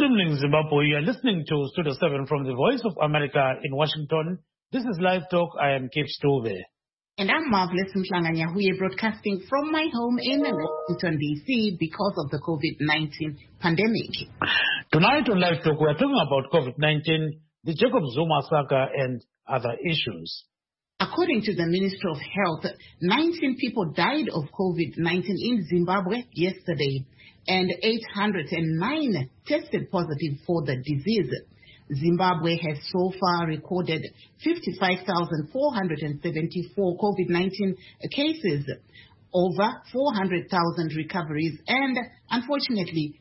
Good evening, Zimbabwe. You are listening to Studio 7 from the Voice of America in Washington. This is Live Talk. I am Keith Stove. And I'm Marvelous Mhlanga-Nyahuye, broadcasting from my home in Washington, D.C. because of the COVID-19 pandemic. Tonight on Live Talk, we are talking about COVID-19, the Jacob Zuma saga, and other issues. According to the Ministry of Health, 19 people died of COVID-19 in Zimbabwe yesterday, and 809 tested positive for the disease. Zimbabwe has so far recorded 55,474 COVID-19 cases, over 400,000 recoveries, and unfortunately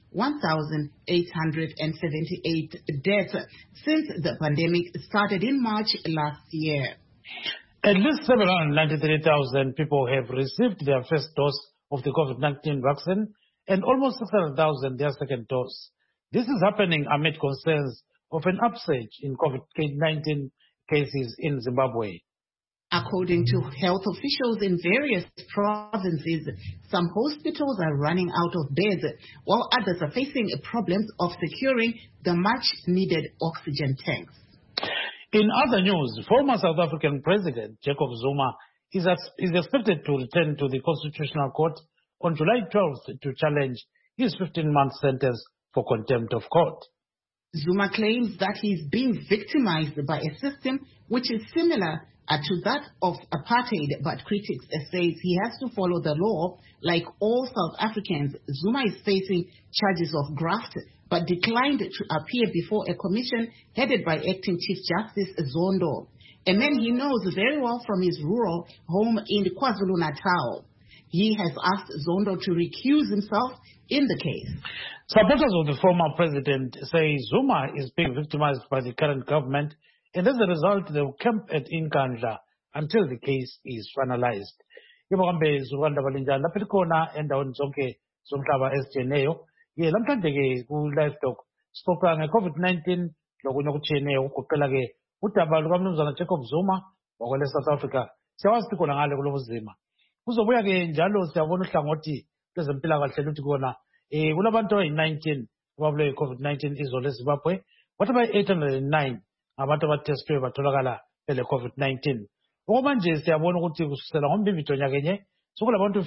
1,878 deaths since the pandemic started in March last year. At least 793,000 people have received their first dose of the COVID-19 vaccine and almost 600,000 their second dose. This is happening amid concerns of an upsurge in COVID-19 cases in Zimbabwe. According to health officials in various provinces, some hospitals are running out of beds, while others are facing problems of securing the much-needed oxygen tanks. In other news, former South African President Jacob Zuma is expected to return to the Constitutional Court on July 12th to challenge his 15-month sentence for contempt of court. Zuma claims that he is being victimized by a system which is similar to that of apartheid, but critics say he has to follow the law like all South Africans. Zuma is facing charges of graft, but declined to appear before a commission headed by Acting Chief Justice Zondo, a man he knows very well from his rural home in KwaZulu-Natal. He has asked Zondo to recuse himself in the case. Supporters of the former president say Zuma is being victimized by the current government, and as a result, they will camp at Inkandla until the case is finalized. Ibakambe Zuranda Balinja Lapirkona and Down Zonke Zumtaba SJNEO. Ye lamhlanje ke ku live talk sixoxa nge-COVID-19 lokunye okutshiyeneyo ukugoqela ke udaba lukamnumzana Jacob Zuma wakwele South Africa. Siyawazi khona ngale kulo buzima. Kuzobuya ke njalo siyabona uhlangothi lwezempilakahle luthi kona kulabantu abayi-19 ababulawe yi-COVID-19 izolo eZimbabwe. What about 809 abantu abatestwe batholakala bele COVID-19? Okwamanje siyabona ukuthi kusukela ngoMbimbi nyakenye sokulabantu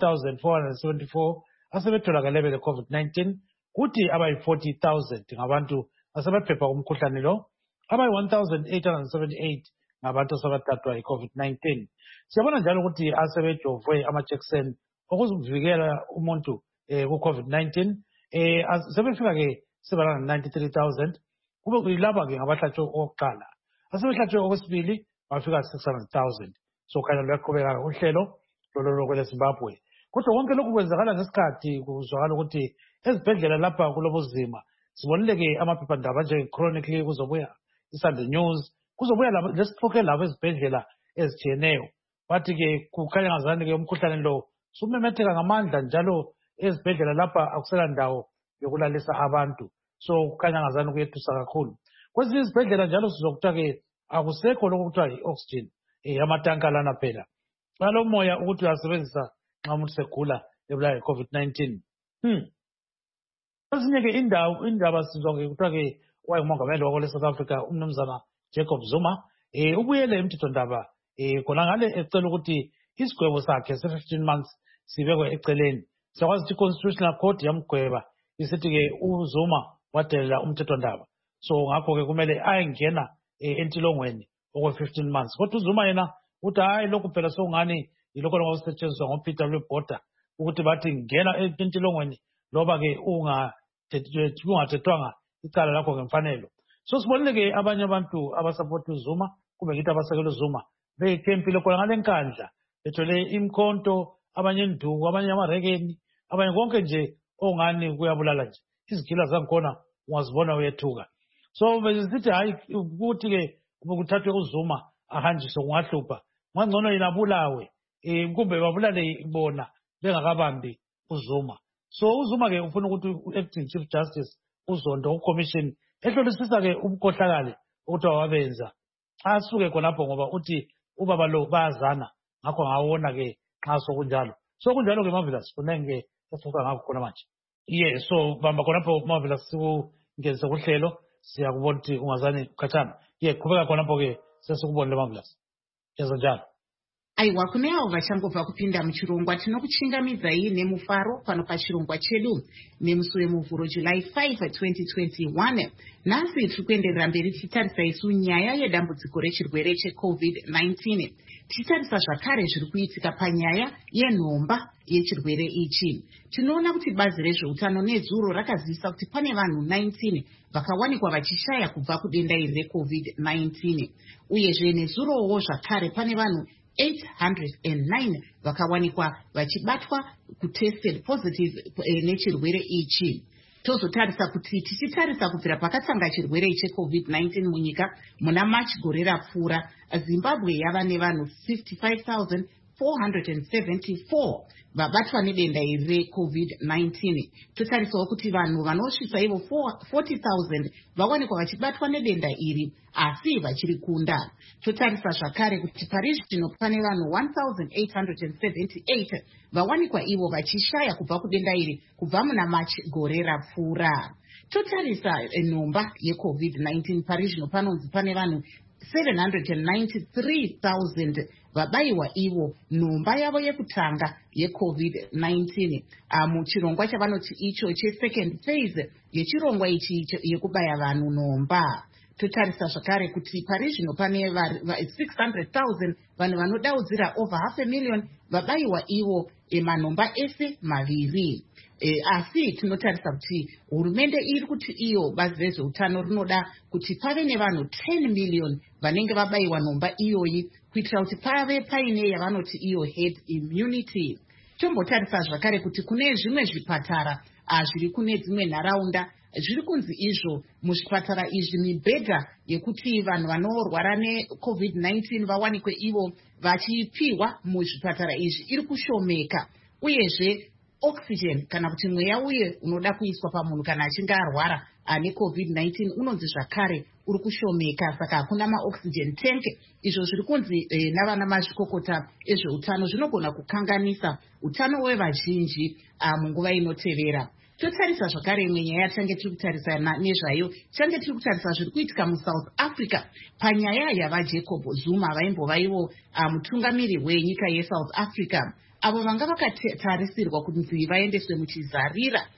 54,474 asebetholakale bele COVID-19, kuthi abayi-40,000 ngabantu asebephepha kumkhuhlane lo, abayi-1,878 ngabantu asebathathwa yi-COVID-19. Siyabona njalo ukuthi asebejovwe amajekiseni okuvikela umuntu ku-COVID-19 sebefika ke 793,000. Kube kuyilaba ke ngabahlatshwe okokuqala, asebehlatshwe okwesibili bafika 600,000. So khanya luyaqhubeka uhlelo lolo kwele Zimbabwe. Kodwa konke lokhu kwenzakala ngesikhathi kuzwakala ukuthi ezibhedlela lapha kulobuzima sibonile ke amaphephandaba njenge-Chronically kuzobuya iSunday News kuzobuya lesiphoke labo ezibhedlela ezitshiyeneyo. Bathi ke kukhanya ngazani ke umkhuhlane lo sumemetheka ngamandla njalo ezibhedlela lapha akusela ndawo yokulalisa abantu. So kukhanya ngazani kuyethusa kakhulu. Kwezinye izibhedlela njalo sizokuthiwa ke akusekho lokhu kuthiwa yi-oxygen, amatanka lana phela. Ngalo moya ukuthi uyasebenzisa nxa umuntu segula ebulawa yi-COVID-19. Ezinye ke indaba sizwa ke kuthiwa ke wayengumongameli wakwele South Africa umnumzana Jacob Zuma ubuyele emthethwandaba khona ngale ecela ukuthi isigwebo sakhe se-15 months sibekwe eceleni. Siyakwazi ukuthi i-Constitutional Court yamgweba isithi ke uZuma wadelela umthethwandaba, so ngakho ke kumele ayengena entilongweni okwe-15 months. Kodwa uZuma yena uthi hayi lokhu phela sokungani yilokho okusetshenziswa ngoPeter Botha ukuthi bathi ngena entilongweni loba ke ungathethwanga icala lakho ngemfanelo. So sibonile ke abanye abantu abasapota uZuma kube ngithi abasekela uZuma bekhempile khona ngale nkandla bethole imkhonto, abanye induku, abanye amarekeni, abanye konke nje ongani kuyabulala nje. Izigila zakhona ungazibona uyethuka. So besithi hayi ukuthi ke ukuthathwe uZuma ahanjiswe kungahlupha. Ngangcono yena abulawe kumbe babulale bona bengakabambi uZuma. So uZuma ke ufuna ukuthi u-Acting Chief Justice uZondo uCommission ehlolisisa ke ubukhohlakale ukuthi wabenza asuke khonapho ngoba uthi ubaba lo bayazana ngakho ngawona ke nxa sokunjalo. So kunjalo ke Marvelous kunenge esifika ngakho khona manje. Yeah, so bamba khonapho Marvelous ngeze kuhlelo siyakubona ukuthi ungazane ukhathana qhubeka khonapho-ke sesikubonile Marvelous. Yenza njalo. Aiwa, kune avo vachangobva kupinda muchirongwa tinokuchingamidzai nemufaro pano pachirongwa chedu nemusi wemuvhuro July 5, 2021. Nhasi tiri kuenderera mberi tichitarisa isu nyaya yedambudziko rechirwere cheCovid-19. Tichitarisa zvakare zviri kuitika panyaya yenhomba yechirwere ichi. Tinoona kuti bazi rezveutano nezuro rakazivisa kuti pane vanhu 19 vakawanikwa vachishaya kubva kudenda iri reCovid-19. Uyezve nezurowo zvakare pane vanhu 809 vakawanikwa vachibatwa kutested positive nechirwere ichi. Tozotarisa kuti tichitarisa kubvira pakatanga chirwere cheCovid-19 munyika muna March gore rapfuura, Zimbabwe yava nevanhu 55,474 vabatwa nedenda iri reCovid-19. Totarisawo kuti vanhu vanosvitsa ivo 40,000 vawanikwa vachibatwa nedenda iri asi vachiri kunda. Totarisa zvakare kuti parizvino pane vanhu 1,878 vawanikwa ivo vachishaya kubva kudenda iri kubva muna March gore rapfuura. Totarisa nhomba yeCovid-19 parizvino panonzi pane vanhu 793,000 vabayiwa ivo nhomba yavo yekutanga yeCovid-19 muchirongwa chavanoti icho chesecond phase yechirongwa ichi yekubaya vanhu nhomba. Totarisa zvakare kuti parizvino pane 600,000 vanhu vanodaudzira over 500,000 vabayiwa ivo manhomba ese maviri. Asi tinotarisa kuti hurumende iri kuti iyo bazi rezveutano rinoda kuti pave nevanhu 10 million vanenge vabayiwa nhomba iyoyi kuitira kuti pave paine yavanoti iyo herd immunity. Tombotarisa zvakare kuti kune zvimwe zvipatara zviri kune dzimwe nharaunda zviri kunzi izvo muzvipatara izvi mibhedha yekuti vanhu vanorwara neCovid-19 vawanikwe ivo vachipiwa muzvipatara izvi iri kushomeka. Uyezve oxygen kana kuti mweya uye unoda kuiswa pamunhu kana achinge arwara neCovid-19 unonzi zvakare uri kushomeka, saka hakuna maoxygen tank. Izvo zviri kunzi navana mazvikokota ezveutano zvinogona kukanganisa utano hwevazhinji munguva inotevera. Totarisa zvakare imwe nyaya tange tiri kutarisa nezvayo, tange tiri kutarisa zviri kuitika muSouth Africa panyaya yavaJacob Zuma vaimbova ivo mutungamiri wenyika yeSouth Africa, avo vanga vakatarisirwa kunzi vaendeswe muchizarira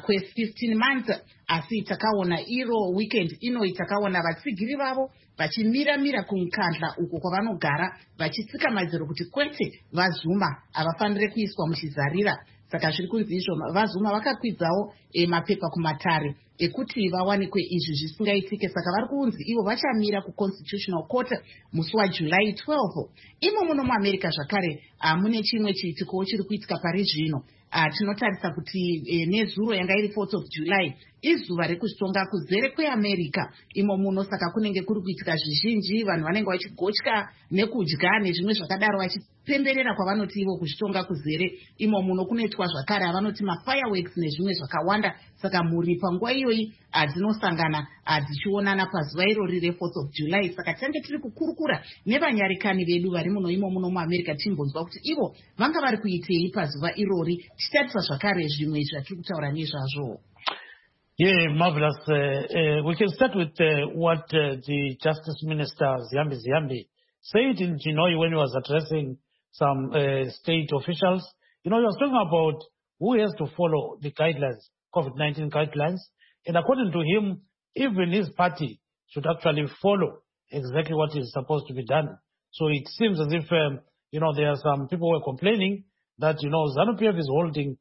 kwe15 months. Asi takaona iro weekend ino takaona vatsigiri vavo vachimira kumukandla uko kwavanogara vachitsika madziro kuti kwete vaZuma havafanire kuiswa muchizarira. Saka zviri kunzi izvo vaZuma vakakwidzawo mapepa kumatare ekuti vawanikwe izvi zvisingaitike. Saka vari kunzi ivo vachamira kuConstitutional Court musi waJuly 12. Imo muno muAmerica zvakare mune chimwe chiitiko chiri kuitika pari zvino. Tinotarisa kuti nezuro yanga iri 4th of July izuva rekuzvitonga kuzere kweAmerica imo muno, saka kunenge kuri kuitika zvizhinji, vanhu vanenge vachigotya nekudya nezvimwe zvakadaro vachipemberera kwavanoti ivo kuzvitonga kuzere imo muno. Kunoitwa zvakare avanoti mafireworks nezvimwe zvakawanda, saka mhuri panguva iyoyi dzinosangana dzichionana pazuva irori re4th of July. Saka tange tiri kukurukura nevanyarikani vedu vari muno imo muno muAmerica timbonzwa kuti ivo vanga vari kuitei pazuva irori, tichitarisa zvakare zvimwe zvatiri kutaura nezvazvo. Yeah, Marvelous. We can start with what the Justice Minister Ziyambi said in Chinhoyi when he was addressing some state officials. He was talking about who has to follow the guidelines, COVID-19 guidelines. And according to him, even his party should actually follow exactly what is supposed to be done. So it seems as if, there are some people who are complaining that, ZANU-PF is holding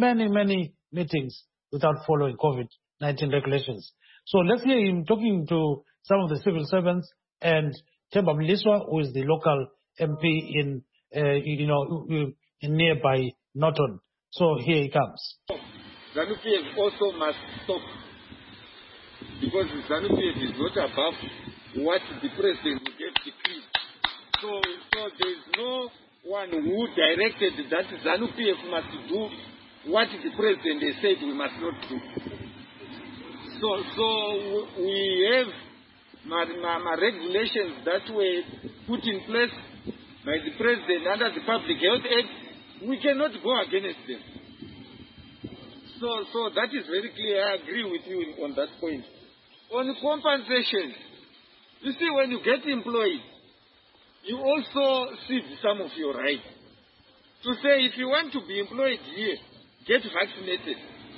many meetings without following COVID-19 regulations. So let's hear him talking to some of the civil servants and Themba Mliswa, who is the local MP in nearby Norton. So here he comes. ZANU-PF also must stop, because ZANU-PF is not above what the president will get decreed. So there is no one who directed that ZANU-PF must do what the president has said we must not do. So we have my regulations that were put in place by the president under the Public Health Act. We cannot go against them. So that is very clear. I agree with you on that point. On compensation, you see, when you get employed, you also cede some of your rights. To say, if you want to be employed here, get vaccinated.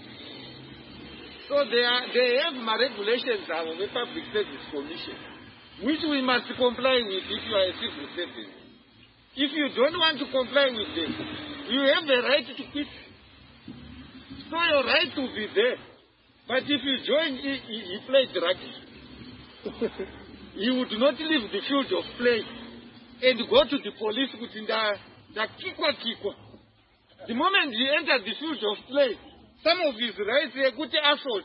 So they have regulations of the Public Service Commission, which we must comply with if you are a civil servant. If you don't want to comply with them, you have the right to quit. So your right will be there. But if you join, you play rugby. You would not leave the field of play and go to the police within the kikwa. The moment you enter the field of play, some of his rights are good assault.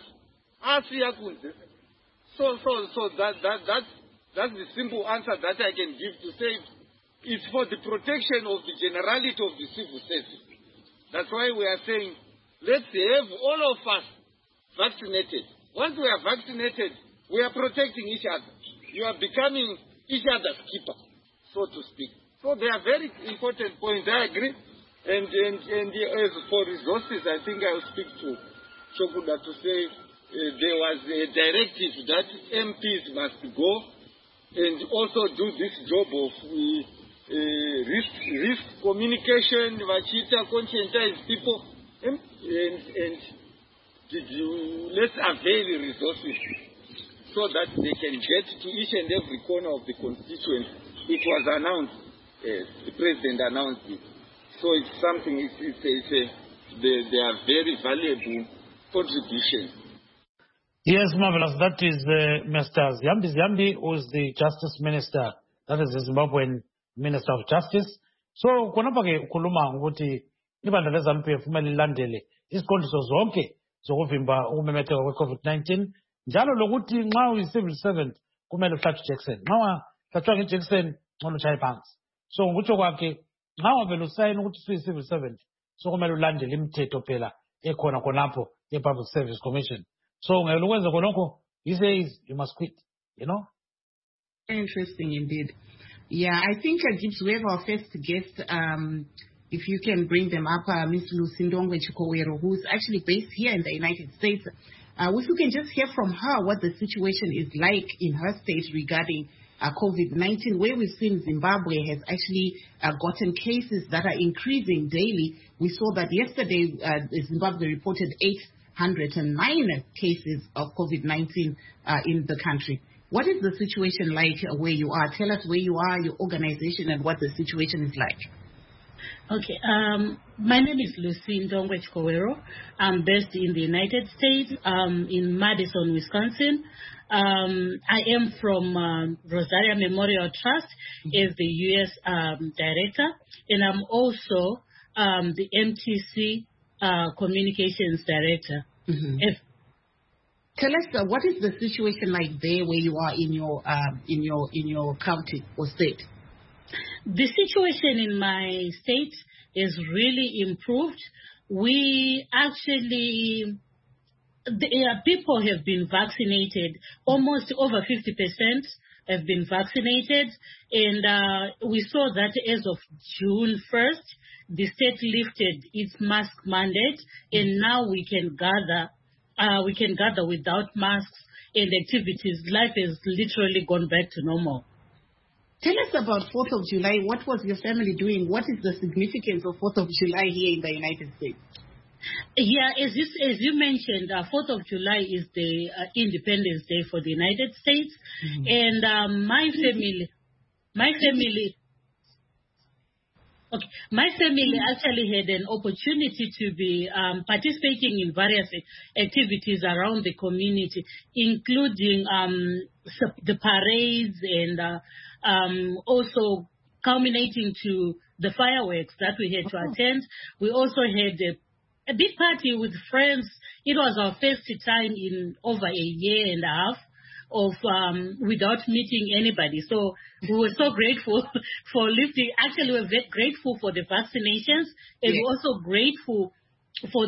So that's the simple answer that I can give to say it's for the protection of the generality of the civil service. That's why we are saying let's have all of us vaccinated. Once we are vaccinated, we are protecting each other. You are becoming each other's keeper, so to speak. So they are very important points. I agree. And as for resources, I think I will speak to Shokuda to say there was a directive that MPs must go and also do this job of risk communication, conscientize people, and let's avail the resources so that they can get to each and every corner of the constituency. It was announced, the president announced it. So it's something, they are very valuable contributions. Yes, marvelous. That is Mr. Ziyambi, who is the Justice Minister, that is the Zimbabwean Minister of Justice. So, konapa ke kuluma ukuthi ibandla leZANU-PF kumele lilandele iziqondiso zonke zokuvimba ukumemetheka kwe-COVID-19, njalo lokuthi nxa uyi-civil servant kumele uhlatshwe ijekiseni. Nxa ungahlatshwanga ijekiseni, ngcono utshaye phansi. So, ngokutsho kwakhe, nxa wavele usayina ukuthi usuyi-civil servant, so kumele ulandele imithetho phela ekhona khonapho ye-Public Service Commission. So, ngeke ukwenze khonokho, he says you must quit, you know? Interesting indeed. Yeah, I think Gibbs, we have our first guest. If you can bring them up, Ms. Lusindongwe Chikowero, who's actually based here in the United States. If you can just hear from her what the situation is like in her state regarding COVID-19, where we've seen Zimbabwe has actually gotten cases that are increasing daily. We saw that yesterday Zimbabwe reported 809 cases of COVID-19 in the country. What is the situation like where you are? Tell us where you are, your organization, and what the situation is like. Okay, my name is Lusindongwe Chikowero. I'm based in the United States, in Madison, Wisconsin. I am from Rosaria Memorial Trust as the U.S. Director, and I'm also the MTC Communications Director. Mm-hmm. Tell us what is the situation like there where you are in your county or state? The situation in my state is really improved. We actually, people have been vaccinated. Almost over 50% have been vaccinated. And we saw that as of June 1st, the state lifted its mask mandate. And now we can gather without masks and activities. Life has literally gone back to normal. Tell us about 4th of July. What was your family doing? What is the significance of 4th of July here in the United States? Yeah, as you mentioned, 4th of July is the Independence Day for the United States. Mm-hmm. And my family actually had an opportunity to be participating in various activities around the community, including the parades and also culminating to the fireworks that we had to attend. We also had a big party with friends. It was our first time in over a year and a half of without meeting anybody. So we were so grateful for lifting. Actually, we were very grateful for the vaccinations, and we're also grateful for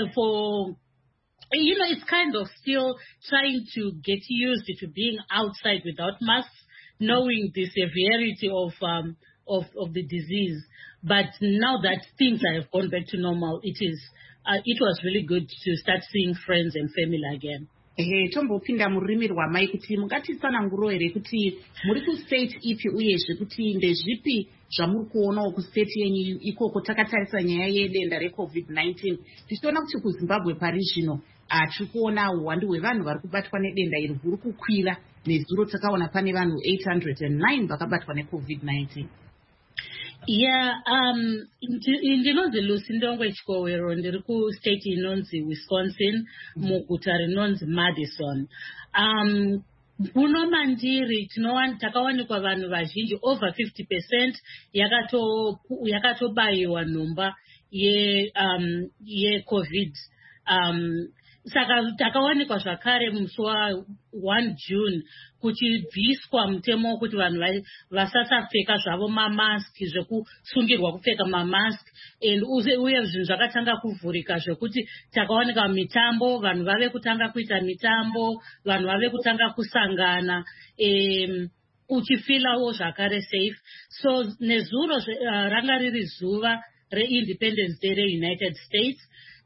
it's kind of still trying to get used to being outside without masks, knowing the severity of the disease. But now that things have gone back to normal, it is it was really good to start seeing friends and family again. Tombopinda murimi rwamai kuti mungatitsananguro here kuti muri kustate ipi uyezve kuti ndezvipi zvamuri kuonawo kustate yenyu ikoko takatarisa nyaya yedenda reCovid-19 tichiona kuti kuZimbabwe pari zvino tiri kuona uwandu hwevanhu vari kubatwa nedenda iri huri kukwira. Nezuro takaona pane vanhu 809 vakabatwa neCovid-19. Yeah, ndinonzi Lucy Ndongwe Chikowero, ndiri kustate inonzi Wisconsin, muguta rinonzi Madison. Kuno mandiri takawanikwa vanhu vazhinji over 50% yakatobayiwa nhomba yeCovid. Saka takawanikwa zvakare musi wa1 June kuchibviswa mutemo wekuti vanhu vasasapfeka zvavo mamaski, zvekusungirwa kupfeka mamaski, uye zvinhu zvakatanga kuvhurika zvekuti takawanika mitambo, vanhu vave kutanga kuita mitambo, vanhu vave kutanga kusangana, uchifilawo zvakare safe. So nezuro ranga riri zuva reIndependence Day reUnited States,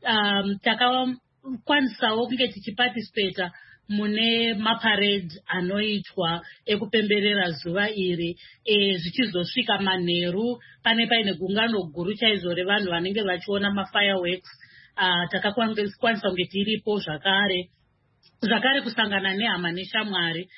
kwanisawo kunge tichiparticipata mune maparade anoitwa ekupemberera zuva iri, zvichizosvika manheru paine gungano guru chaizvo revanhu vanenge vachiona mafireworks. Takakwanisa kunge tiripo zvakare kusangana nehama neshamwari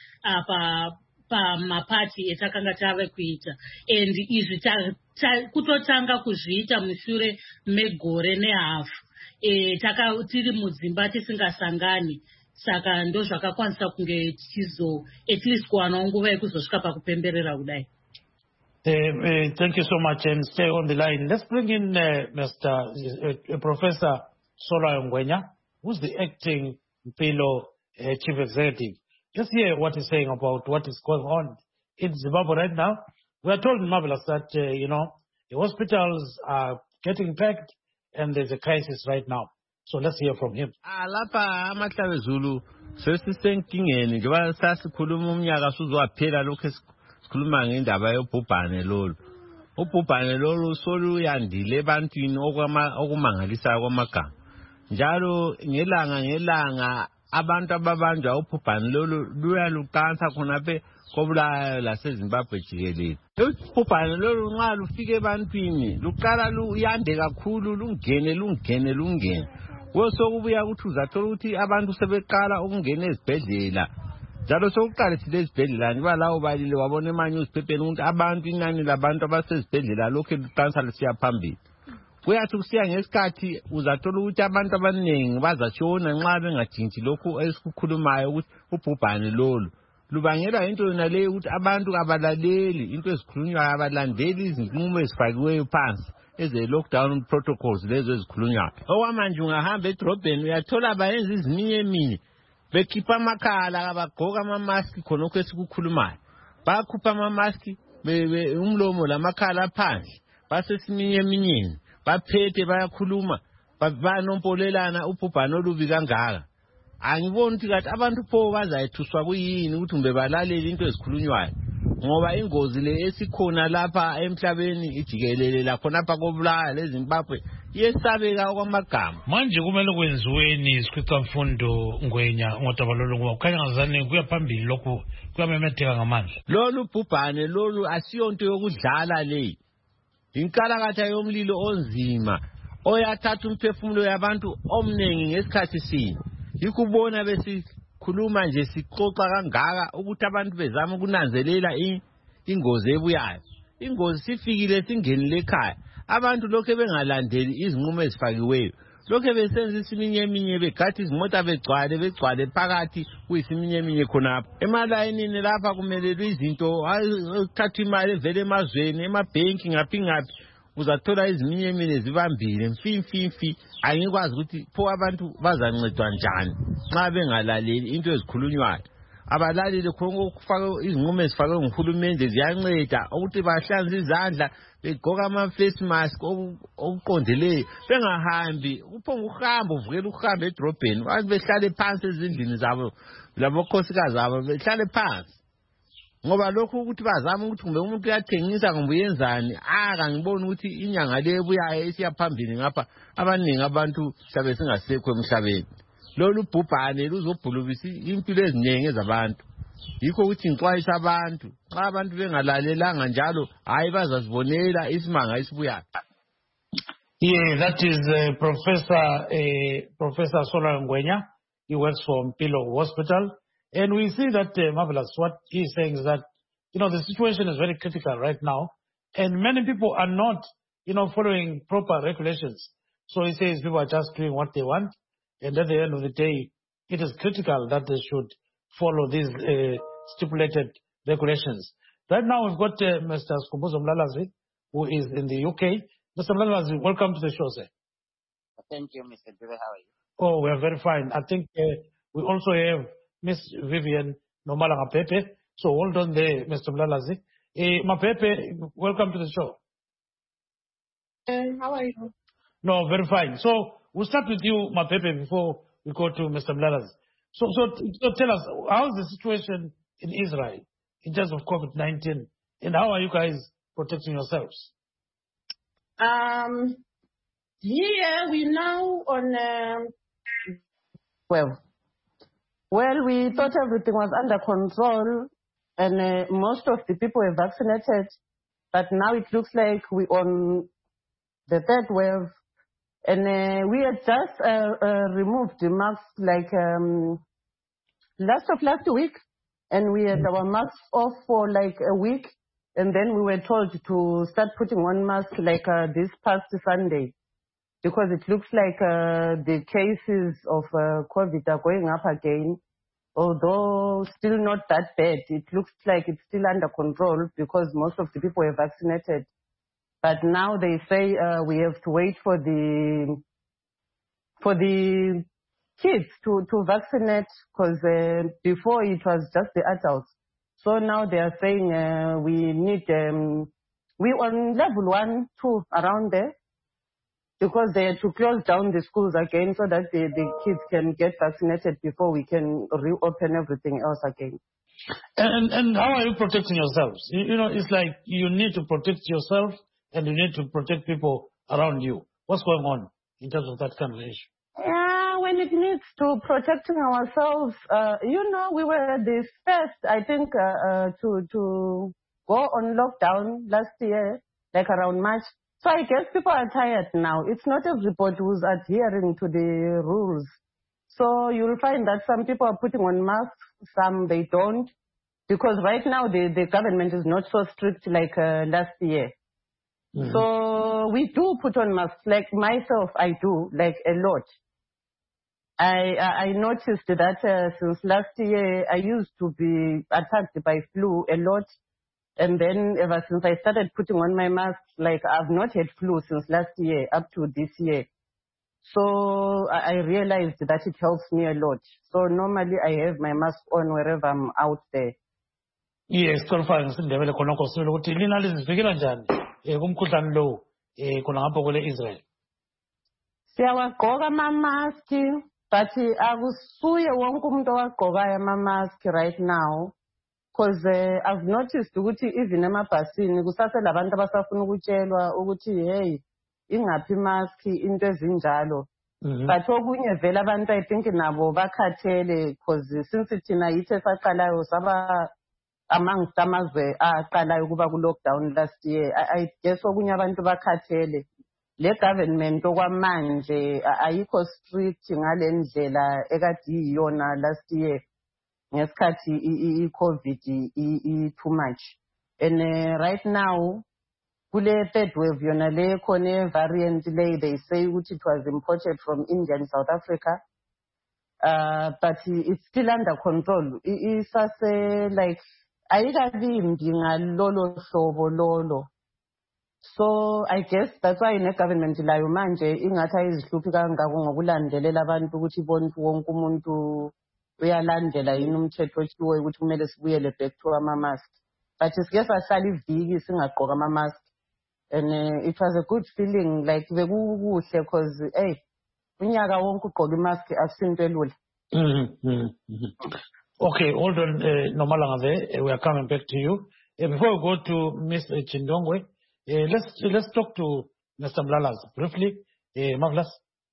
pamapati etakanga tave kuita, and izvi kutotanga kuzviita mushure megore nehafu tiri mudzimba tisingasangani. Saka ndo zvakakwanisa kunge at least kuwanawo nguva yekuzosvika pakupemberera kudai. Thank you so much, and stay on the line. Let's bring in Professor Sola Ngwenya, who's the acting Mpilo chief executive. Let's hear what he's saying about what is going on in Zimbabwe right now. We are told in Marvelous that, the hospitals are getting packed and there's a crisis right now. So let's hear from him. Lapha amahlabe Zulu sesisenkingeni njengoba sasikhuluma umnyaka suzowaphela lokho esikhuluma ngendaba yobhubhane lolu. Ubhubhane lolu soluyandile ebantwini okumangalisayo kwamagama. Njalo ngelanga abantu ababanjwa ubhubhane lolu luyaluqansa khonaphe kobulayo laseZimbabwe jikelele. Ubhubhane lolu nxa lufike ebantwini luqala luyande kakhulu, lungene kubuya ukuthi uzathola ukuthi abantu sebeqala ukungena ezibhedlela. Njalo sokuqalisile ezibhedlela niba lawo balile wabona emanyuziphepheni ukuthi abantu inani labantu abasezibhedlela lokho luqansa lusiya phambili. Kuyathi kusiya ngesikhathi uzathola ukuthi abantu abaningi bazashona nxa bengajintshi lokho esikukhulumayo ukuthi ubhubhane lolu lubangelwa into yona leyo ukuthi abantu abalaleli into ezikhulunywayo, abalandeli izinqumo ezifakiweyo phansi eze-lockdown protocols lezo ezikhulunywayo. Okwamanje ungahamba edrobheni uyathola bayenza iziminyeminya bekhipha amakhala, bagqoka amamaski khonokho esikukhulumayo. Bakhupha amamaski umlomo lamakhala phandle, basesiminyeminyeni, baphethe bayakhuluma, banompolelana ubhubhane olubi kangaka. Angiboni ukuthi kathi abantu pho bazayithuswa kuyini ukuthi mbe balalele into ezikhulunywayo, ngoba ingozi le esikhona lapha emhlabeni ijikelele lakhonapha kobulaya leZimbabwe yesabeka kwamagama. Manje kumele kwenziweni isikhwicamfundo Ngwenya ngodabalolo ngoba kukhanya ngazane kuya phambili lokho kuyamemetheka ngamandla. Lolu bhubhane lolu asiyonto yokudlala le. Inkalakatha yomlilo onzima oyathatha umphefumulo yabantu omningi ngesikhathi sinye. Ikubona besikhuluma nje sixoxa kangaka ukuthi abantu bezama ukunanzelela ingozi ebuyayo. Ingozi sifikile singenile ekhaya. Abantu lokho bengalandeli izinqumo ezifakiweyo. Lokho besenza isiminyeminya begathi izimota begcwale phakathi kuyisiminyeminya khonapho. Emalayinini lapha kumelelwe izinto ukuthatha imali evele emazweni, emabhenki ngaphi. Uzathola iziminyeminya zibambile mfimfi. Angikwazi ukuthi pho abantu bazancedwa njani nxa bengalaleli into ezikhulunywayo. Abalaleli khonko ukufaka izinqumo ezifakwe nguhulumende ziyanceda ukuthi bahlanze izandla, begqoka ama-face mask okuqondeleyo, bengahambi uphonga uhamba uvukela ukuhamba edrobheni, abantu behlale phansi ezindlini zabo labokhosikazi zabo behlale phansi. ngoba lokho ukuthi bazama ukuthi kumbe umuntu uyathengisa kumbe uyenzani akangiboni ukuthi inyanga le ebuyayo isiyaphambili ngapha abaningi abantu siyabe singasekho emhlabeni. Lolu bhubhane luzobhulubisa impilo eziningi ezabantu. Yikho ukuthi ngixwayisa abantu xa abantu bengalalelanga njalo hayi bazazibonela isimanga esibuyayo. Yeah, that is Professor Sola Ngwenya. He works for Mpilo Hospital. And we see that, Marvelous, what he's saying is that, the situation is very critical right now. And many people are not, following proper regulations. So he says people are just doing what they want. And at the end of the day, it is critical that they should follow these stipulated regulations. Right now, we've got Mr. Skhumbuzo Mlalazi, who is in the UK. Mr. Mlalazi, welcome to the show, sir. Thank you, Mr. Dube. How are you? Oh, we are very fine. I think we also have Miss Vivian Nomala Mapepe. So hold on there, Mr. Mlalazi. Mapepe, welcome to the show. How are you? No, very fine. So we'll start with you, Mapepe, before we go to Mr. Mlalazi. So tell us, how is the situation in Israel in terms of COVID-19, and how are you guys protecting yourselves? Here we now on. Well, we thought everything was under control, and most of the people were vaccinated, but now it looks like we're on the third wave, and we had just removed the masks like last week, and we had our masks off for like a week, and then we were told to start putting on masks like this past Sunday, because it looks like the cases of COVID are going up again, although still not that bad. It looks like it's still under control because most of the people are vaccinated. But now they say we have to wait for the kids to vaccinate, because before it was just the adults. So now they are saying we need, we on level 1, 2 around there, because they had to close down the schools again so that the kids can get vaccinated before we can reopen everything else again. And how are you protecting yourselves? It's like you need to protect yourself and you need to protect people around you. What's going on in terms of that kind of issue? Yeah, when it needs to protecting ourselves, we were the first, I think, to go on lockdown last year, like around March. So I guess people are tired now. It's not everybody who's adhering to the rules. So you'll find that some people are putting on masks, some they don't. Because right now the government is not so strict like last year. Mm-hmm. So we do put on masks. Like myself, I do, like a lot. I noticed that since last year, I used to be attacked by flu a lot. And then ever since I started putting on my mask, like I've not had flu since last year up to this year. So I realized that it helps me a lot. So normally I have my mask on wherever I'm out there. Yes, conference ndebele khona kosilo ukuthi lina lizivikela njani kumkhuhlane lo khona ngapha kwele Israel. Siyawagqoka ama-mask, but akusuye wonke umuntu owagqokayo ama-mask right now. Because I've noticed ukuthi even emabhasini kusaselabantu abasafuna ukutshelwa ukuthi hey ingaphi mask into ezinjalo. But okunye vele abantu I think nabo bakhathele, because since thina yithe saqalayo saba amongst amazwe aqalayo kuba ku-lockdown last year, I guess okunye abantu bakhathele. Le government okwamanje ayikho strict ngale ndlela ekade iyona last year. Ngesikhathi i-COVID too much. And right now, kule third wave yona le khona variant le, they say which it was imported from India and South Africa. But it's still under control. Isase like ayikavimbi ngalolo hlobo lolo. So I guess that's why in the government layo manje ingathi ayizihluphi kangako ngokulandelela abantu ukuthi bonke wonke umuntu uyalandela yini umthetho otshiwo ukuthi kumele sibuyele back to ama-mask. But sike sahlala iviki singagqoka ama-mask. And it was a good feeling, like bekukuhle because hey unyaka wonke ugqoka imask akusinto elula. Okay, hold on, Nomalanga. We are coming back to you. Before we go to Ms. Chindongwe, let's talk to Mr. Mlalas briefly. Marvelous.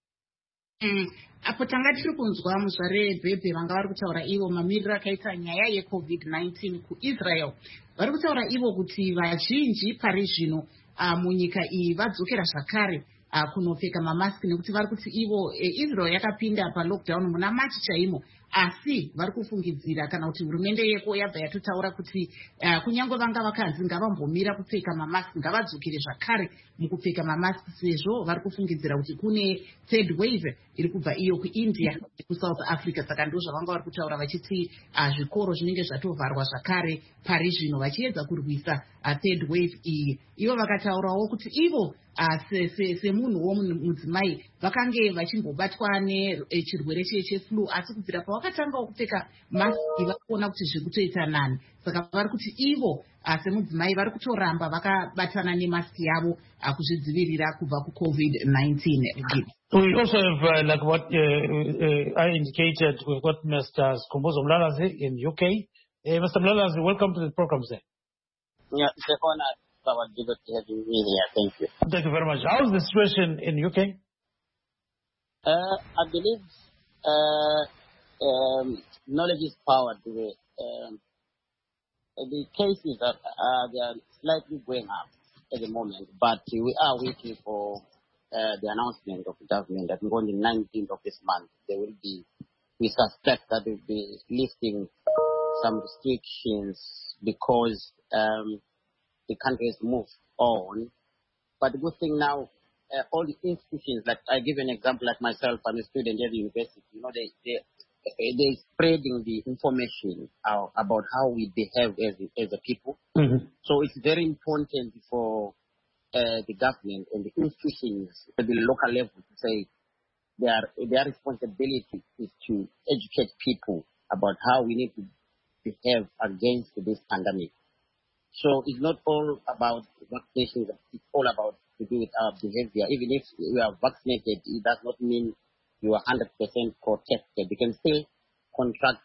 Apo tanga tiri kunzwa muzvare bhebhe vanga vari kutaura ivo mamiriro akaita nyaya yeCovid-19 kuIsrael. Vari kutaura ivo kuti vazhinji pari zvino munyika iyi vadzokera zvakare kunopfeka mamaski nekuti vari kuti ivo Israel yakapinda palockdown muna Machi chaimo, asi vari kufungidzira kana kuti hurumende yeko yabva yatotaura kuti kunyange vanga vakanzi ngavambomira kupfeka mamaski ngavadzokere zvakare mukupfeka mamaski, sezvo vari kufungidzira kuti kune third wave iri kubva iyo kuIndia kuSouth Africa. Saka ndo zvavanga vari kutaura vachiti zvikoro zvinenge zvatovharwa zvakare pari zvino vachiedza kurwisa third wave iyi. Ivo vakataurawo kuti ivo semunhuwo mudzimai vakange vachimbobatwa nechirwere cheflu, asi kubvira pavakatangawo kupfeka maski vakuona kuti zviri kutoita nani. Saka vari kuti ivo semudzimai vari kutoramba vakabatana nemaski yavo kuzvidzivirira kubva kuCovid-19. We also have, like what I indicated, we've got Mr. Skhumbuzo Mlalazi in UK. Mr. Mlalazi, welcome to the program, sir. Yeah, it's an honor, Baba Gigo, to have you here. Thank you. Thank you very much. How's the situation in UK? I believe knowledge is power. The cases they are slightly going up at the moment, but we are waiting for the announcement of the government that on the 19th of this month we suspect that they will be lifting some restrictions because the country has moved on. But the good thing now, all the institutions, like I give an example, like myself, I'm a student at the university, they're spreading the information about how we behave as a people. Mm-hmm. So it's very important for the government and the institutions at the local level to say their responsibility is to educate people about how we need to behave against this pandemic. So it's not all about vaccinations, it's all about to do with our behavior. Even if you are vaccinated, it does not mean you are 100% protected. You can still contract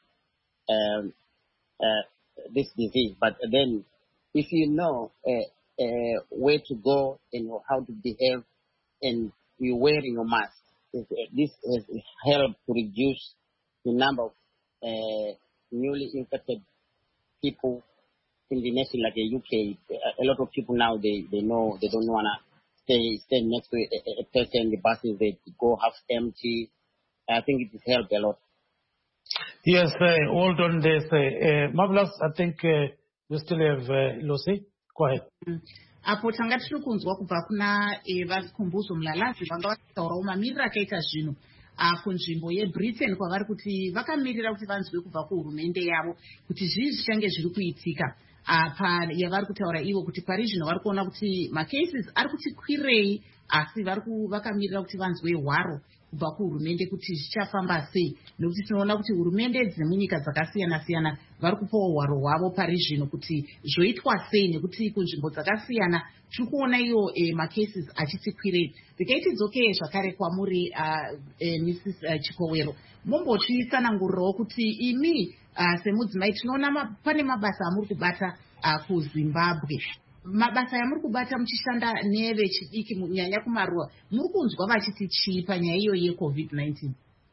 this disease, but then if you know where to go and how to behave and you're wearing a mask, this has helped to reduce the number of newly infected people in the nation like the UK. A lot of people now, they know they don't want to stay next to a person. The buses, they go half empty. I think it has helped a lot. Yes, hold on there. Marvelous, I think we still have Lucy. Go ahead. Apo tanga tiri kunzwa kubva kuna Skhumbuzo Mlalazi vanga vataurawo mamiriro akaita zvino kunzvimbo yeBritain kwavari kuti vakamirira kuti vanzwe kubva kuhurumende yavo kuti zvii zvichange zviri kuitika. Yavari kutaura ivo kuti pari zvino vari kuona kuti macases ari kuti kwirei, asi vakamirira kuti vanzwe hwaro kubva kuhurumende kuti zvichafamba sei, nekuti tinoona kuti hurumende dzemunyika dzakasiyana-siyana vari kupawo hwaro hwavo pari zvino kuti zvoitwa sei, nekuti kunzvimbo dzakasiyana tiri kuona iyo macases achiti kwirei. Ndikaitidzoke zvakare kwamuri Mrs. Chikowero, mumbotitsanangurirawo kuti imi semudzimai tinoona pane mabasa amuri kubata kuZimbabwe. Mabasa amuri kubata muchishanda nevechidiki nyanya kumaruwa, muri kunzwa vachiti chii panyaya iyo yeCovid-19?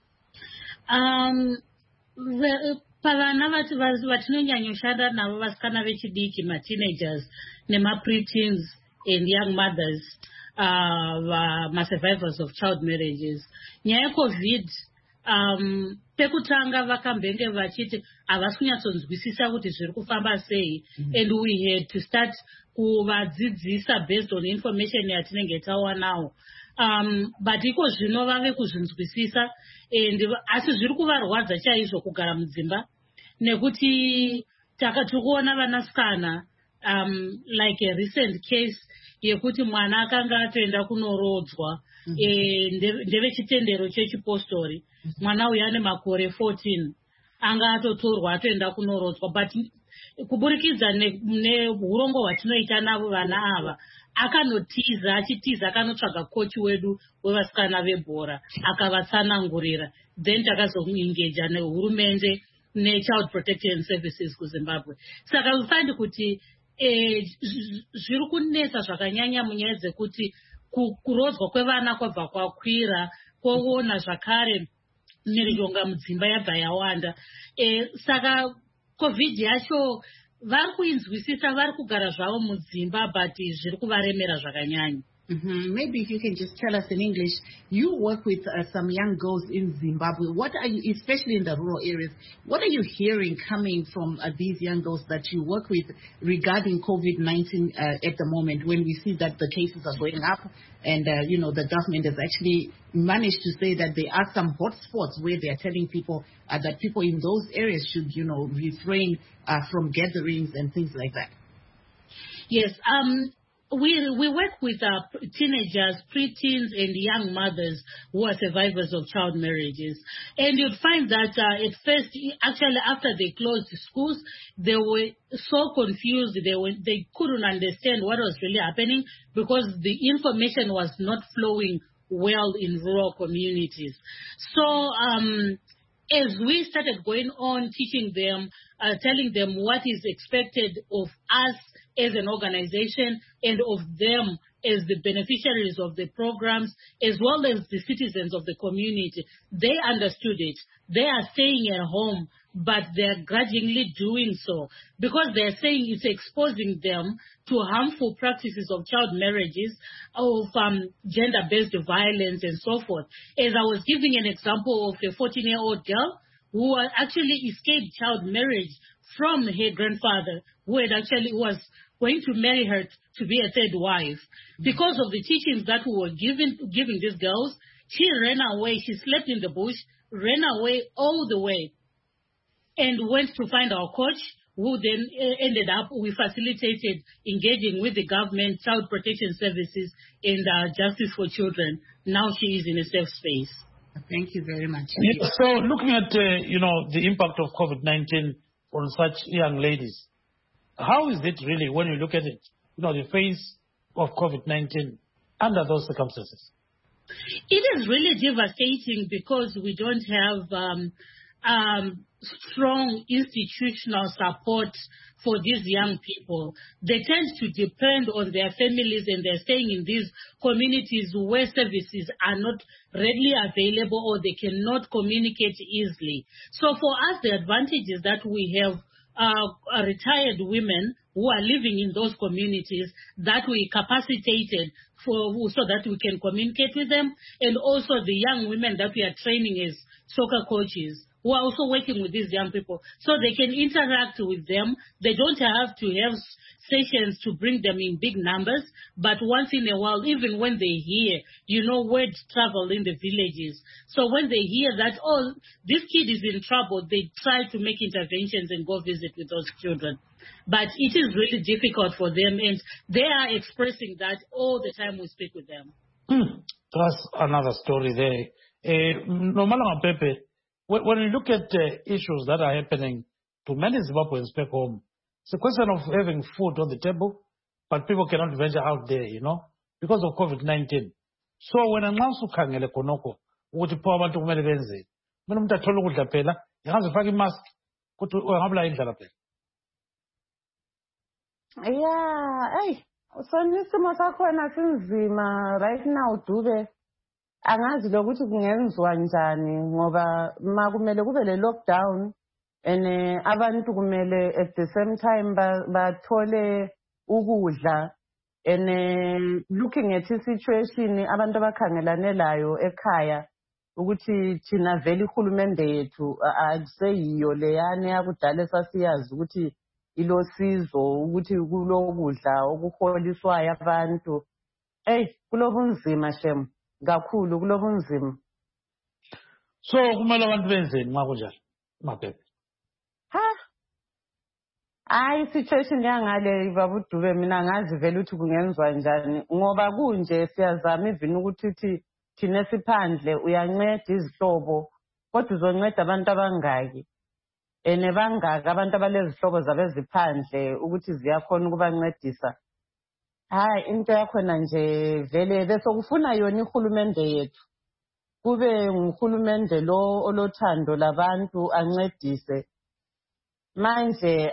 Pavana vatinonyanyoshanda navo vasikana vechidiki, mateenagers nemapreteens and young mothers, survivors of child marriages, nyaya yeCovid, pekutanga vakambenge vachiti havasi kunyatsonzwisisa kuti zviri kufamba sei, and we had to start kuvadzidzisa based on information yatinenge tawanawo. But iko zvino vave kuzvinzwisisa, and asi zviri kuvarwadza chaizvo kugara mudzimba, nekuti tiri vanasikana, like a recent case yekuti mwana akanga atoenda kunorodzwa ndevechitendero chechipostori. Mwana uyu ane makore 14 anga atotorwa atoenda kunorodzwa, but kuburikidza neurongo hwatinoita navo vana ava, achitiza akanotsvaga kochi wedu wevasikana vebhora akavatsanangurira, then takazoengeja nehurumende ne-child protection services kuZimbabwe. Saka ufind kuti zviri kunetsa zvakanyanya munyaya dzekuti kurodzwa kwevana kwabva kwakwira, kwoona zvakare mhirizhonga mudzimba yabva yawanda. Saka COVID yacho vari kuinzwisisa, vari kugara zvavo mudzimba, but zviri kuvaremera zvakanyanya. Maybe if you can just tell us in English, you work with some young girls in Zimbabwe. What are you, especially in the rural areas, what are you hearing coming from these young girls that you work with regarding COVID-19 at the moment, when we see that the cases are going up and, the government has actually managed to say that there are some hotspots where they are telling people that people in those areas should, refrain from gatherings and things like that? Yes. We work with teenagers, preteens, and young mothers who are survivors of child marriages. And you'd find that at first, actually after they closed schools, they were so confused. They couldn't understand what was really happening because the information was not flowing well in rural communities. So as we started going on, teaching them, telling them what is expected of us as an organization and of them as the beneficiaries of the programs, as well as the citizens of the community, they understood it. They are staying at home, but they're grudgingly doing so because they're saying it's exposing them to harmful practices of child marriages, of gender-based violence, and so forth. As I was giving an example of a 14-year-old girl who actually escaped child marriage from her grandfather, who was going to marry her to be a third wife. Because of the teachings that we were giving these girls, she ran away. She slept in the bush, ran away all the way, and went to find our coach, who then ended up, we facilitated engaging with the government, child protection services, and justice for children. Now she is in a safe space. Thank you very much. Yeah, so looking at, the impact of COVID-19 on such young ladies, how is it really when you look at it, the face of COVID-19 under those circumstances? It is really devastating because we don't have strong institutional support for these young people. They tend to depend on their families, and they're staying in these communities where services are not readily available or they cannot communicate easily. So for us, the advantage is that we have retired women who are living in those communities that we capacitated so that we can communicate with them, and also the young women that we are training as soccer coaches who are also working with these young people so they can interact with them. They don't have to have sessions to bring them in big numbers, but once in a while, even when they hear, word travel in the villages. So when they hear that, oh, this kid is in trouble, they try to make interventions and go visit with those children. But it is really difficult for them, and they are expressing that all the time we speak with them. That's another story there. Nomalanga Pepe, when you look at issues that are happening to many Zimbabweans back home, it's a question of having food on the table, but people cannot venture out there, because of COVID-19. So when I'm also khangele konoko, ukuthi pho abantu kumele benzeni. Mina umuntu athola ukudla phela, engazifaka imask, ukuthi ngabula indlela phela. Yeah, sonisimo sakhona sinzima right now Dube. Angazi lokuthi kungenziwa njani ngoba makumele kube le lockdown and abantu kumele at the same time bathole ukudla, and looking at the situation abantu abakhangelane layo ekhaya ukuthi thina vele ihulumende yethu akuseyiyo leyane yakudala esasiyazi ukuthi ilosizo ukuthi kulokudla okuholiswayo abantu. Kulobunzima shem kakhulu kulobunzima. So kumele abantu benzeni makunjalo maphepha? Situation yangale babuDube mina ngazi vele ukuthi kungenziwa njani ngoba kunje siyazama even ukuthi thina siphandle uyanceda izihlobo kodwa uzonceda abantu abangaki bangaki abantu abalezihlobo zabeziphandle ukuthi ziyakhona ukubancedisa. Into yakhona nje vele bese kufuna yona ihulumende yethu kube nguhulumende lo olothando labantu ancedise manje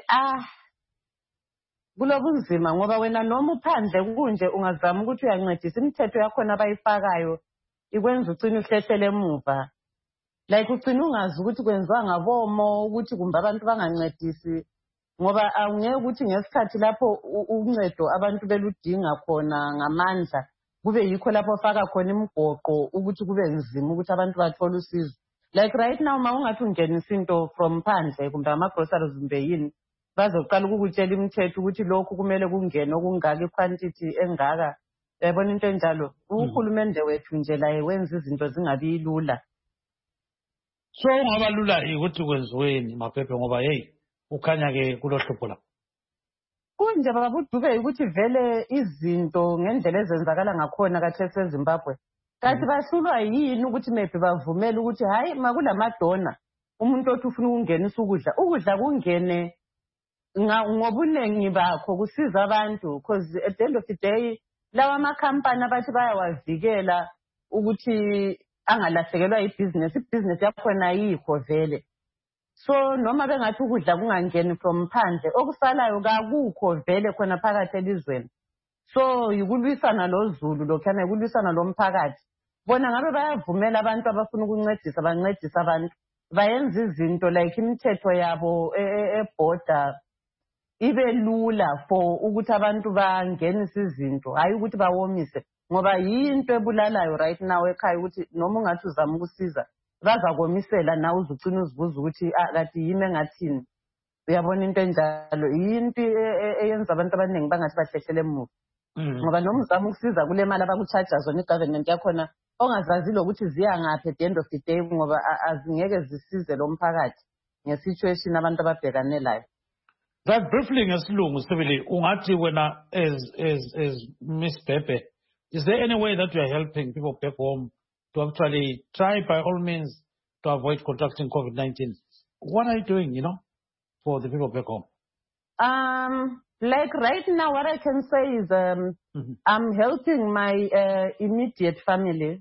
kulobunzima ngoba wena noma uphandle kunje ungazama ukuthi uyancedisa imithetho yakhona abayifakayo ikwenza ugcina uhlehlele emuva like ugcina ungazi ukuthi kwenziwa ngabomo ukuthi kumbe abantu bangancedisi ngoba awungeke ukuthi ngesikhathi lapho uncedo abantu beludinga khona ngamandla kube yikho lapho ofaka khona imigoqo ukuthi kube nzima ukuthi abantu bathole usizo like right now ungathi ungenisa into from phandle kumbe ama-groceries kumbe yini bazoqala ukukutshela imithetho ukuthi lokhu kumele kungene okungaka iquantity engaka yabona into enjalo uhulumende wethu nje laye wenza izinto zingabi lula so ungaba lula ukuthi kwenziweni Maphephe ngoba hey ukhanya-ke kulohlupho lapho kunje baba uDube ukuthi vele izinto ngendlela ezenzakala ngakhona kathesi eZimbabwe kanti bahlulwa yini ukuthi maybe bavumele ukuthi hayi makulamadona umuntu othi ufuna ukungenisa ukudla kungene ngobunengi bakho kusiza abantu because at the end of the day lawa amakhampani abathi bayawavikela ukuthi angalahlekelwa ibhizinesi yakhona yikho vele so noma bengathi ukudla kungangeni from phandle okusalayo kakukho vele khona phakathi elizweni so yikulwisana lozulu lokhana yikulwisana lomphakathi bona ngabe bayavumela abantu abafuna ukuncedisa bancedisa abantu bayenza izinto like imithetho yabo eborder ibe lula for ukuthi abantu bangenise izinto hayi ukuthi bawomise ngoba yinto ebulalayo right now ekhaya ukuthi noma ungathi uzama ukusiza bazakomisela nawe uzucina uzibuza ukuthi kati yimi engathini uyabona into enjalo yinto eyenza abantu abaningi bangathi bahlehlele emuva ngoba noma uzama ukusiza kule mali abakucharger zona igovernment yakhona ongazazile ukuthi ziya ngaphi at the end of the day ngoba azingeke zisize lo mphakathi ngesituation abantu ababhekane layo. That briefly ngesilungu sibili ungathi wena as Miss Pepe, is there any way that you are helping people back home to actually try by all means to avoid contracting COVID-19? What are you doing, for the people back home? Like right now, what I can say is I'm helping my immediate family.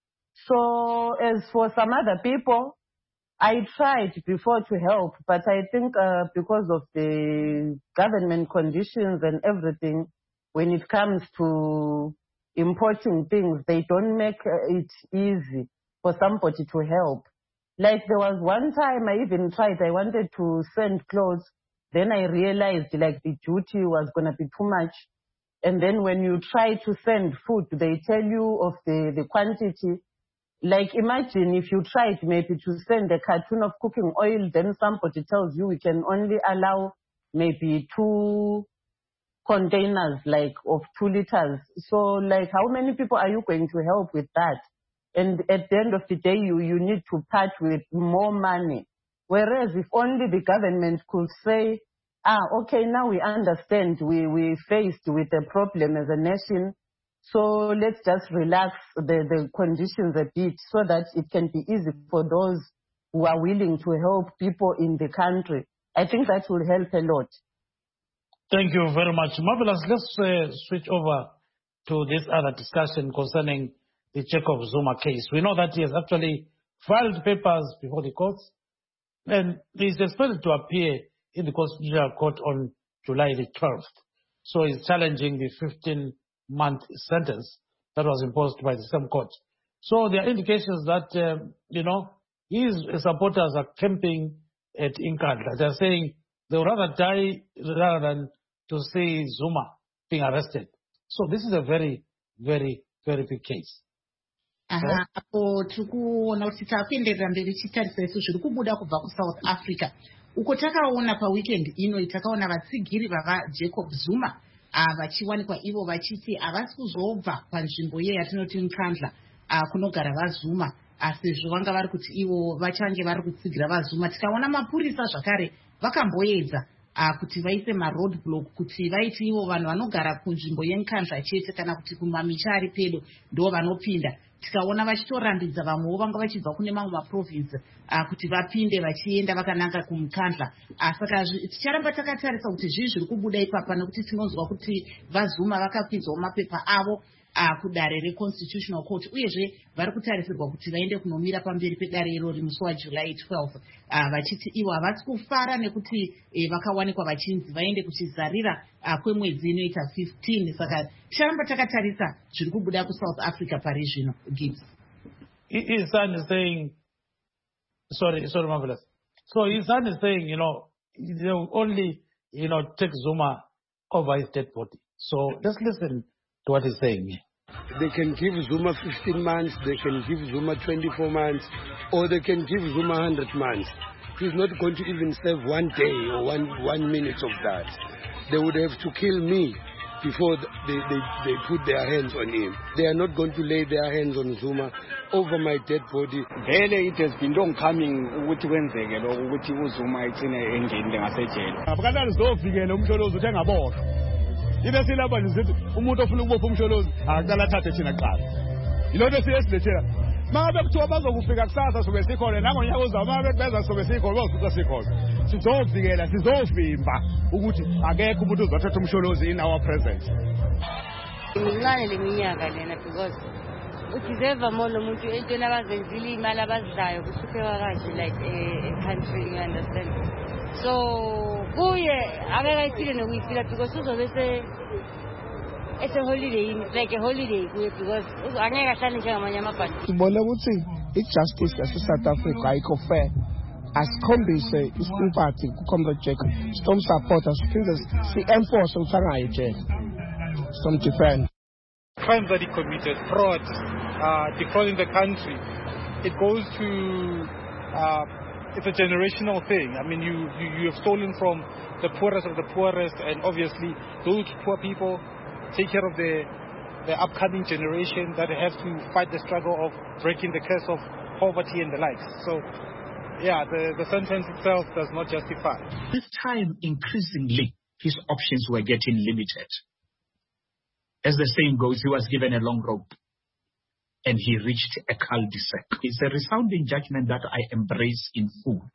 So as for some other people, I tried before to help, but I think because of the government conditions and everything, when it comes to importing things, they don't make it easy for somebody to help. Like there was one time I even tried, I wanted to send clothes. Then I realized like the duty was going to be too much. And then when you try to send food, they tell you of the quantity. Like imagine if you tried maybe to send a carton of cooking oil, then somebody tells you we can only allow maybe 2 containers like of 2 liters. So like how many people are you going to help with that? And at the end of the day, you need to part with more money. Whereas if only the government could say, okay, now we understand we faced with a problem as a nation. So let's just relax the conditions a bit so that it can be easy for those who are willing to help people in the country. I think that will help a lot. Thank you very much. Marvelous. Let's switch over to this other discussion concerning the Jacob Zuma case. We know that he has actually filed papers before the courts and he is expected to appear in the Constitutional Court on July the 12th. So he's challenging the 15-month sentence that was imposed by the same court. So there are indications that, his supporters are camping at Inkandla. They're saying they would rather die rather than to see Zuma being arrested. So this is a very, very, very big case. Apo tikuona kuti takuenderera mberi tichitarisa isu zviri kubuda kubva kuSouth Africa uko takaona paweekend ino takaona vatsigiri vavaJacob Zuma vachiwanikwa ivo vachiti havasi kuzobva panzvimbo iye yatinoti Nkandla kunogara vaZuma sezvo vanga vari kuti ivo vachange vari kutsigira vaZuma. Tikaona mapurisa zvakare vakamboedza kuti vaise maroad block kuti vaiti ivo vanhu vanogara kunzvimbo yeNkandla chete kana kuti kumamisha ari pedo ndo vanopinda. Tikaona vachitorambidza vamwewo vanga vachibva kune mamwe maprovince kuti vapinde vachienda vakananga kuMkandla. Saka ticharamba takatarisa kuti zvii zviri kubuda ipapa nekuti tinonzwa kuti vaZuma vakakwidzawo mapepa avo kudare reconstitutional court uyezve vari kutarisirwa kuti vaende kunomira pamberi pedare irori musi waJuly 12 vachiti ivo havasi kufara nekuti vakawanikwa vachinzi vaende kuchizarira kwemwedzi inoita 15. Saka ticharamba takatarisa zviri kubuda kuSouth Africa pari zvino. Gibbs, his son is saying, sorry, Marvelous. So his son is saying, they will only, take Zuma over his dead body. So let's listen to what he's saying. They can give Zuma 15 months, they can give Zuma 24 months, or they can give Zuma 100 months. He's not going to even serve 1 day or one minute of that. They would have to kill me before they put their hands on him. They are not going to lay their hands on Zuma over my dead body. Vele it has been long coming ukuthi kwenzeke lokho ukuthi uZuma icine engenile ngasejele. Abakadali zovikela umsholozi uthi engabotha. Ibe silapha nje sithi umuntu ofuna ukubopha umsholozi akaqala athathe thina kuqala. Yilonto siyesilethela. Mabe kuthiwa bazokufika kusasa sobe sikhona nangonyaka uzayo mabe beza sobe sikhona bazofika sikhona. Sizovikela sizovimba ukuthi akekho umuntu uzothatha umsholozi in our presence. Imincane leminyaka lena because udeserve more umuntu entweni abazenzile imali abazidlayo kusuke kahle like a country, you understand. So kuye akekayifile nokuyifila because uzobe it's a holiday, like a holiday because angeke ahlale njengamanye amabhanti. Sibona ukuthi ijustice yase-South Africa ayikho fair. Asikhombise isympathy kuComrade Jacob, sitomsupporta siphinde si-enforce ukuthi angayejele, sitomdefend. Crimes that he committed, fraud, defrauding the country, it goes to, it's a generational thing. I mean, you have stolen from the poorest of the poorest, and obviously those poor people take care of the upcoming generation that have to fight the struggle of breaking the curse of poverty and the likes. So, yeah, the sentence itself does not justify. This time, increasingly, his options were getting limited. As the saying goes, he was given a long rope and he reached a cul-de-sac. It's a resounding judgment that I embrace in full.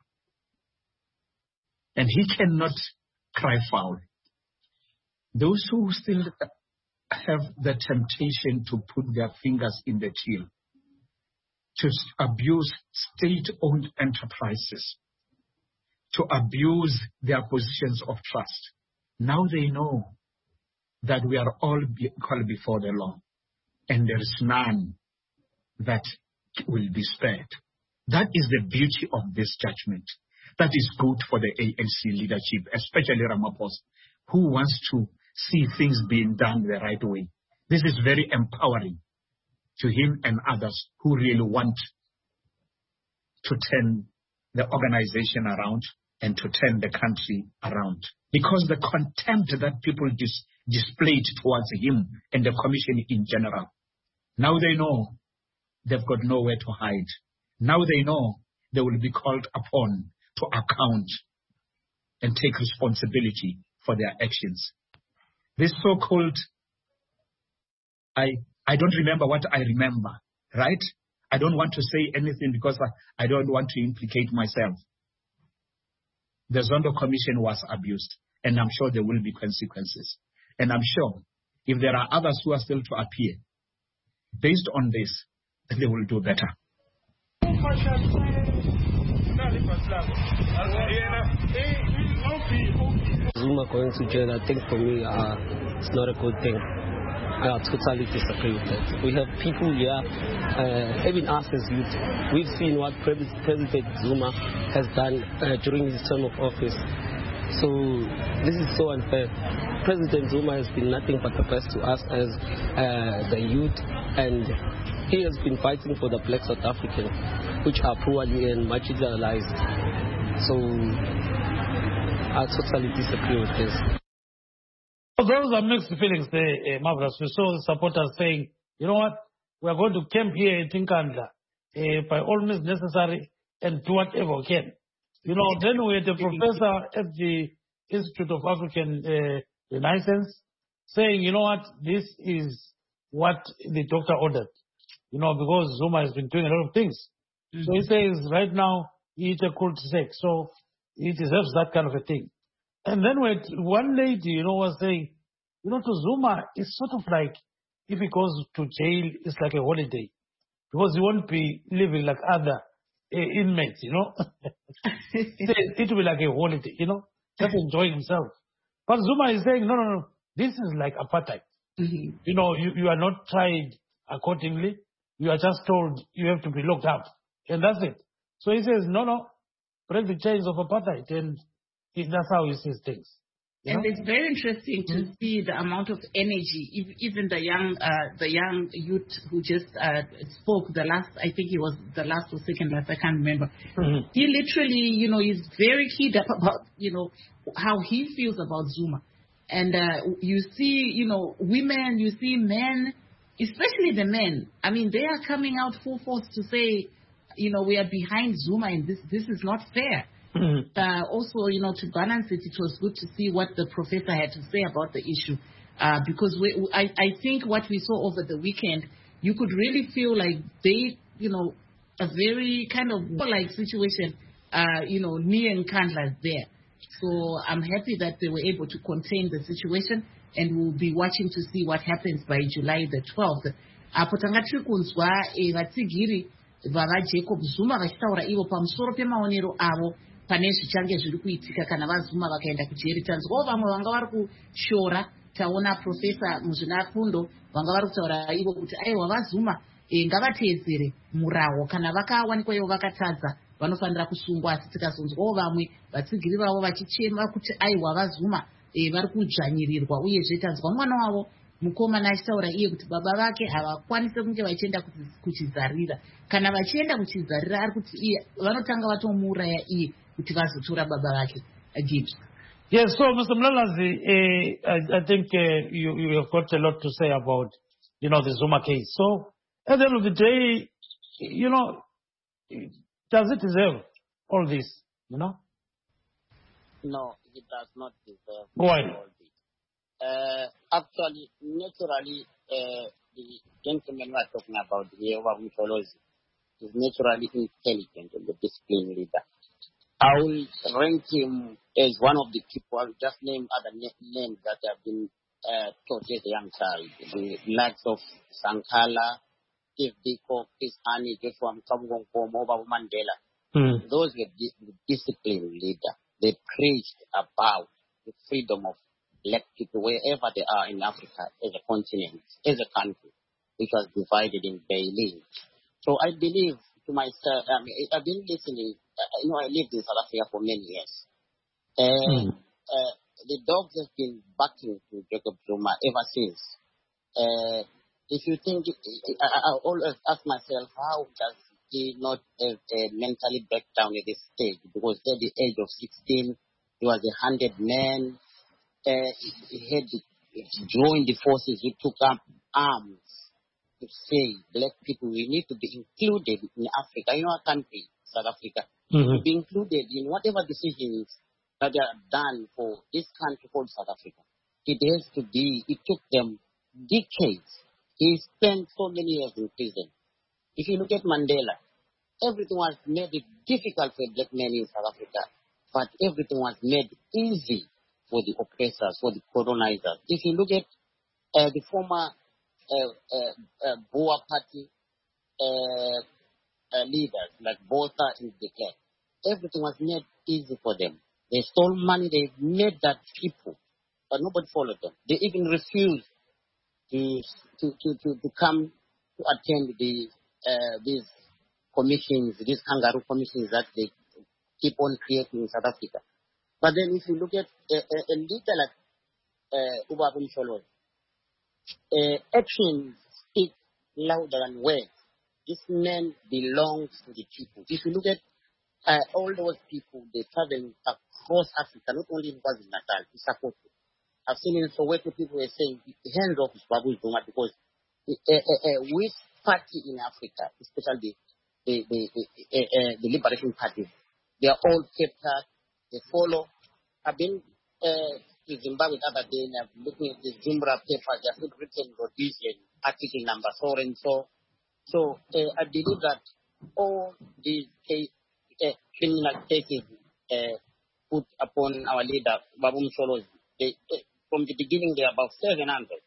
And he cannot cry foul. Those who still have the temptation to put their fingers in the till, to abuse state-owned enterprises, to abuse their positions of trust. Now they know that we are all equal before the law, and there is none that will be spared. That is the beauty of this judgment. That is good for the ANC leadership, especially Ramaphosa, who wants to see things being done the right way. This is very empowering to him and others who really want to turn the organization around and to turn the country around. Because the contempt that people displayed towards him and the commission in general, now they know they've got nowhere to hide. Now they know they will be called upon to account and take responsibility for their actions. This so-called, I don't remember what I remember, right? I don't want to say anything because I don't want to implicate myself. The Zondo Commission was abused, and I'm sure there will be consequences. And I'm sure if there are others who are still to appear, based on this, they will do better. Zuma going to jail, I think for me, it's not a good thing. I totally disagree with that. We have people here, even us as youth, we've seen what President Zuma has done during his term of office. So this is so unfair. President Zuma has been nothing but the best to us as the youth, and he has been fighting for the black South Africans, which are poorly and marginalized. So I totally disagree with this. Those are mixed feelings there, Marvelous. We saw the supporters saying, you know what, we are going to camp here in Tinkandla by all means necessary and do whatever we can. You know, then we had a professor at the Institute of African Renaissance saying, you know what, this is what the doctor ordered. You know, because Zuma has been doing a lot of things. Mm-hmm. So he says right now, he eats a cul-de-sac. So he deserves that kind of a thing. And then when one lady, was saying, to Zuma, it's sort of like if he goes to jail, it's like a holiday because he won't be living like other inmates, you know. It will be like a holiday, you know, just enjoying himself. But Zuma is saying, no, this is like apartheid. Mm-hmm. You know, you are not tried accordingly. You are just told you have to be locked up. And that's it. So he says, no, break the chains of apartheid. And that's how he sees things. And it's very interesting to see the amount of energy, even the young youth who just spoke the last, I think it was the last or second last, I can't remember. Mm-hmm. He literally, is very keyed up about, how he feels about Zuma. And you see, women, you see men, especially the men. I mean, they are coming out full force to say, we are behind Zuma and this is not fair. Also, to balance it, it was good to see what the professor had to say about the issue. Because I think what we saw over the weekend, you could really feel like they, a very kind of like situation, Nia and Kandla there. So I'm happy that they were able to contain the situation, and we'll be watching to see what happens by July the 12th. Apo tangatiri kunzwa vatsigiri vavaJacob Zuma vachitaura ivo pamusoro pemaonero avo pane zvichange zviri kuitika kana vaZuma vakaenda kujeri. Tanzwawo vamwe vanga vari kushora, taona profesa muzvinafundo vanga vari kutaura ivo kuti aiwa vaZuma ngavateedzere murawo, kana vakawanikwa ivo vakatadza vanofanira kusungwa. Asi tikazonzwawo vamwe vatsigiri vavo vachichema kuti aiwa vaZuma vari kudzvanyirirwa, uyezve tanzwa mwana wavo mukomana achitaura iye kuti baba vake havakwanise kunge vachienda kuchizarira. Kana vachienda kuchizarira ari kuti iye vanotanga vatomuuraya iye kuti vazotora baba vake. Gibbs. Yes, so Mr. Mlalazi, I think you have got a lot to say about, the Zuma case. So at the end of the day, does it deserve all this, No, it does not deserve Why? all this. Actually, naturally, the gentleman we are talking about here, Mtholozi, is naturally intelligent and a disciplined leader. I will rank him as one of the people. I'll just name other names that have been taught as a young child. The likes of Sankala, Steve Biko, Chris Hani, Joshua Mkamgongo, Moba Mandela. Those were disciplined leaders. They preached about the freedom of black people wherever they are in Africa, as a continent, as a country, which was divided in Berlin. So I believe to myself, I've been listening, I lived in South Africa for many years. The dogs have been backing to Jacob Zuma ever since. If you think, I always ask myself, how does he not have mentally back down at this stage? Because at the age of 16, he was 100 men. He had joined the forces who took up arms to say, black people, we need to be included in Africa, in our country, South Africa, to be included in whatever decisions that are done for this country called South Africa. It has to be, it took them decades. He spent so many years in prison. If you look at Mandela, everything was made it difficult for black men in South Africa, but everything was made easy for the oppressors, for the colonizers. If you look at the former Boer party leaders like Botha and de Klerk, everything was made easy for them. They stole money, they made that people, but nobody followed them. They even refused to come to attend these commissions, these kangaroo commissions that they keep on creating in South Africa. But then if you look at a leader like Uba Mtholozi, actions speak louder than words. This man belongs to the people. If you look at all those people, they travel across Africa, not only in KwaZulu-Natal, to support you. I've seen in Soweto people were saying, hands off Babu Zuma, because which party in Africa, especially the Liberation Party, they are all kept up, they follow. I've been to Zimbabwe the other day, and I'm looking at the Zimbabwe paper, they have written Rhodesian article number so and so. So I believe that all these criminal cases put upon our leader, Babu Mtholozi, from the beginning, they are about 700.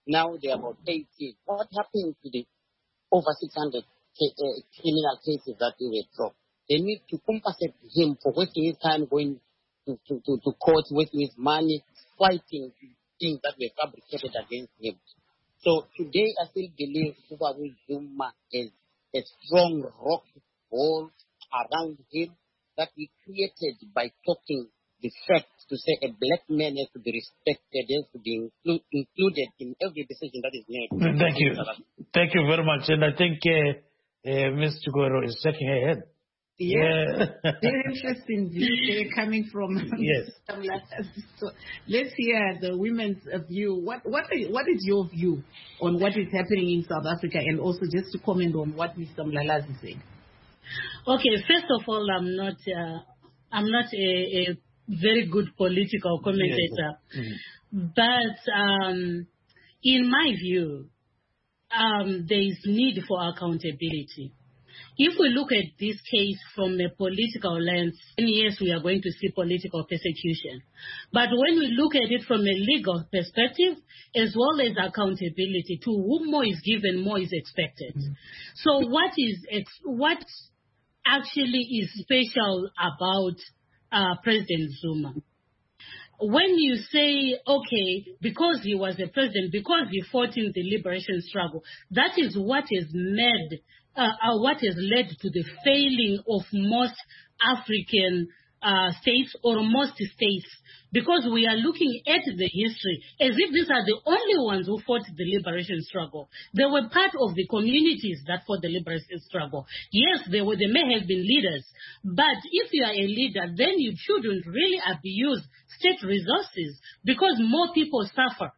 Now they are about 18. What happened to the over 600 criminal cases that they were dropped? They need to compensate him for wasting his time going to court, wasting his money, fighting things that were fabricated against him. So today I still believe Kubabu Zuma is a strong rock wall around him that he created by talking the facts to say a black man has to be respected, has to be included in every decision that is made. Thank you. Thank you very much. And I think Ms. Chigwero is shaking her head. Yeah. Very interesting view coming from yes. So let's hear the women's view. What is your view on what is happening in South Africa, and also just to comment on what Mr. Mlalazi said? Okay, first of all, I'm not a very good political commentator, yes. But in my view, there is need for accountability. If we look at this case from a political lens, then yes, we are going to see political persecution. But when we look at it from a legal perspective, as well as accountability, to whom more is given, more is expected. Mm-hmm. So what actually is special about President Zuma? When you say, okay, because he was a president, because he fought in the liberation struggle, that is what has made what has led to the failing of most African states or most states, because we are looking at the history as if these are the only ones who fought the liberation struggle. They were part of the communities that fought the liberation struggle. Yes, they may have been leaders, but if you are a leader, then you shouldn't really abuse state resources because more people suffer.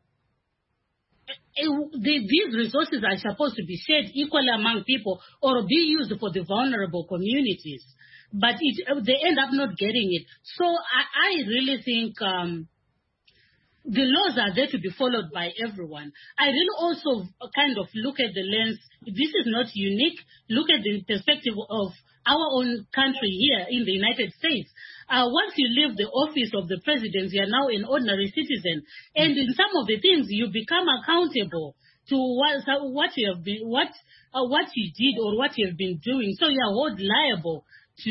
These resources are supposed to be shared equally among people or be used for the vulnerable communities. But they end up not getting it. So I really think the laws are there to be followed by everyone. I really also kind of look at the lens. This is not unique. Look at the perspective of our own country here in the United States. Once you leave the office of the president, you are now an ordinary citizen. And in some of the things, you become accountable to what you have been, what you did or what you have been doing. So you are held liable to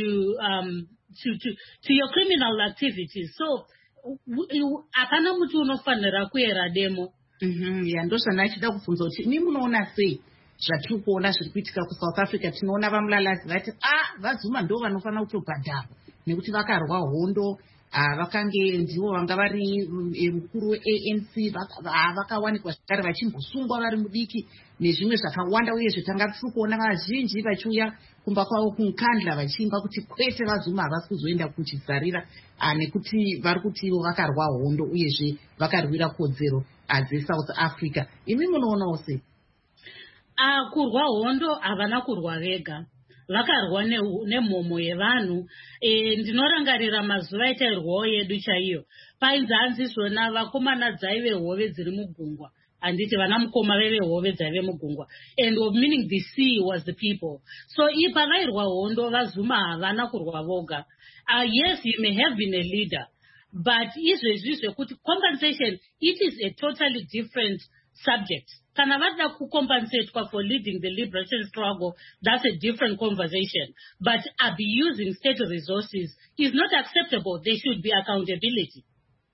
your criminal activities. So apana mutu unofanira kuera demo. Ndozvanachida kubvunza kuti imi munoona sei zvatiri kuona zviri kuitika kuSouth Africa? Tinoona vaMlalazi vati vaZuma ndo vanofanira kutobhadharwa nekuti vakarwa hondo, vakange ndivo vanga vari mukuru weANC, vakawanikwa zvakare vachimbosungwa vari mudiki nezvimwe zvakawanda. Uyezve tanga tiri kuona vazhinji vachiuya kumba kwavo kumukandla vachiimba kuti kwete vaZuma havasi kuzoenda kuchizarira nekuti vari kuti ivo vakarwa hondo uyezve vakarwira kodzero dzeSouth Africa. Imi munoonawo sei? Kurwa hondo havana kurwa vega, vakarwa nemhomo yevanhu. Ndinorangarira mazuva etairwawo yedu chaiyo, painzi hanzi zvona vakomana dzaive hove dziri mugungwa, handiti vana mukoma veve hove dzaive mugungwa, and meaning the sea was the people. So pavairwa hondo vaZuma havana kurwa voga. Yes, you may have been a leader, but izvezvi zvekuti compensation, it is a totally different subject. Kana vada kucompensatewa for leading the liberation struggle, that's a different conversation. But abusing state resources is not acceptable. There should be accountability.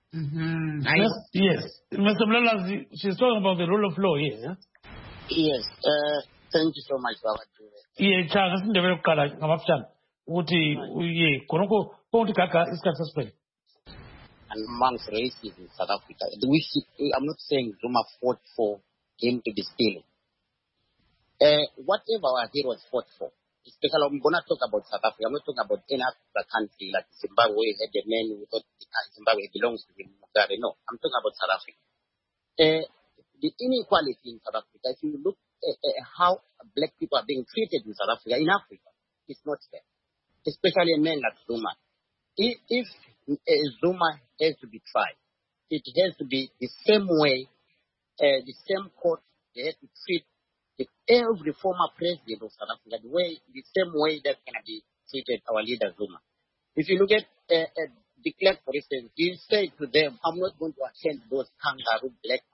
Yes. Mr. Mlalazi, she's talking about the rule of law here. Yes. Thank you so much, Baba. Yeah, Charles, never call it. I'm upset. Uti, ye, Konoko, Ponti Kaka is suspect. And amongst races in South Africa, I'm not saying Zuma fought for him to be stealing. Whatever our heroes fought for, especially I'm going to talk about South Africa. I'm not talking about any other country like Zimbabwe had a man who thought Zimbabwe belongs to him. No, I'm talking about South Africa. The inequality in South Africa, if you look at how black people are being treated in South Africa, it's not fair. Especially a man like Zuma. If Zuma has to be tried, it has to be the same way, the same court. They have to treat every former president of South Africa the same way that can be treated our leader Zuma. If you look at de Klerk, for instance, he said to them, I'm not going to attend those kangaroo black courts.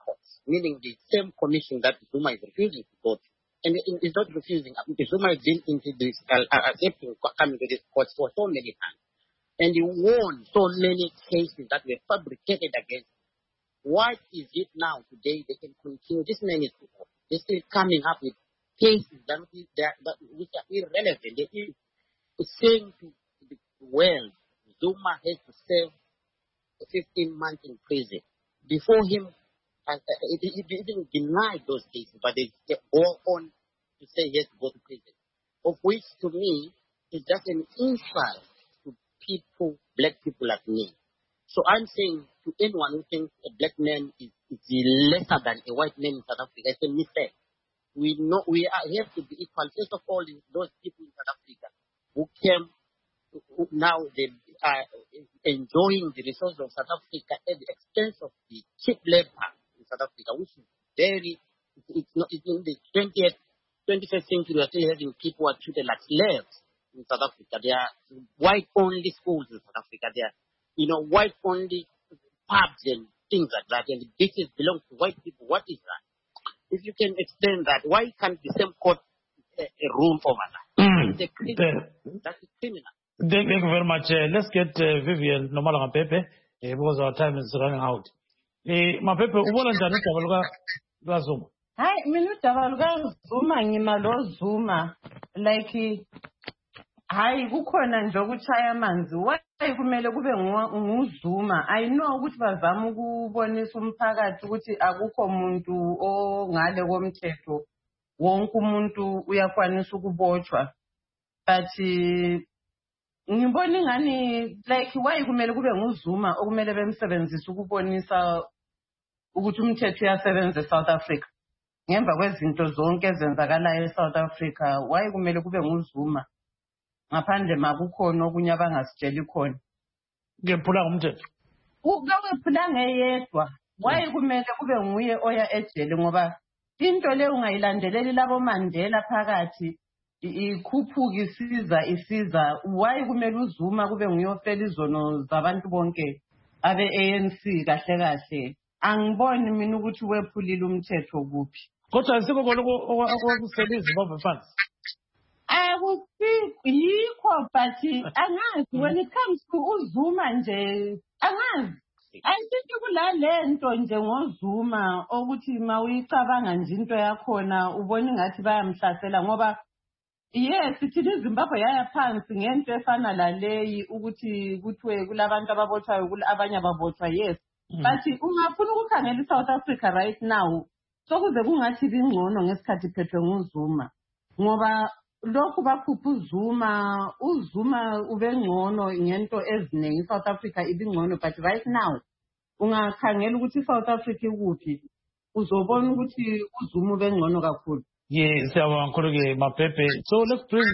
meaning the same commission that Zuma is refusing to go to. And it's not refusing. Zuma has been into this, accepting coming to this court for so many times. And he won so many cases that were fabricated against him. What is it now today? They can continue. This man is still coming up with cases that which are irrelevant. They are saying to the world, Zuma has to serve 15 months in prison. Before him, he didn't deny those cases, but they go on to say he has to go to prison. Of which, to me, is just an insult to people, black people like me. So I'm saying to anyone who thinks a black man is lesser than a white man in South Africa, it's a mistake. We have to be equal. First of all, those people in South Africa who came, now they are enjoying the resources of South Africa at the expense of the cheap labor in South Africa, which is it's in the 21st century. We are still having people who are treated like slaves in South Africa. There are white-only schools in South Africa. There are, white-only pubs and things like that, and the beaches belong to white people. What is that? If you can explain that, why can't the same court rule over that? That's a criminal. Thank you very much. Let's get Vivian Nomala Mapepe because our time is running out. Mapepe, ubona njani udaba luka Zuma? Hayi, mina udaba luka Zuma ngimalo Zuma like hayi kukhona nje ukuchaya amanzi. Why kumele kube nguZuma? I know ukuthi bazama ukubonisa umphakathi ukuthi akukho umuntu ongale komthetho. Wonke umuntu uyakwanisa ukubotshwa. But ngibona ngani like why kumele kube nguZuma okumele bemsebenzisa ukubonisa ukuthi umthetho uyasebenza eSouth Africa. Ngemva kwezinto zonke ezenzakalayo eSouth Africa, why kumele kube nguZuma? Ngaphandle makukhona okunye abangasitsheli khona. Ngephula umthetho. Ukawephula ngeyedwa. Why kumele kube nguye oya ejele ngoba into le ungayilandeleli labo Mandela phakathi ikhuphuka isiza why kumele uZuma kube nguye ofela izono zabantu bonke abe ANC kahle angiboni mina ukuthi wephulile umthetho kuphi kodwa asikho okusela iZimbabwe funds yikho but angazi when it comes to uZuma nje angazi ayisithi kulalento nje ngoZuma ukuthi mawuyicabanga nje into yakhona ubona ngathi bayamhlasela ngoba yes thina iZimbabwe yaya phansi ngento efana laleyi ukuthi kuthiwe kulabantu ababotshwayo abanye ababotshwa yes but ungafuna ukukhangela iSouth Africa right now sokuze kungathi bingcono ngesikhathi phethwe nguZuma ngoba lokhu bakhupha uZuma ubengcono ngento eziningi iSouth Africa ibingcono but right now ungakhangela ukuthi iSouth Africa ikuphi uzobona ukuthi uZuma ubengcono kakhulu. Yes, Mapepe. So let's bring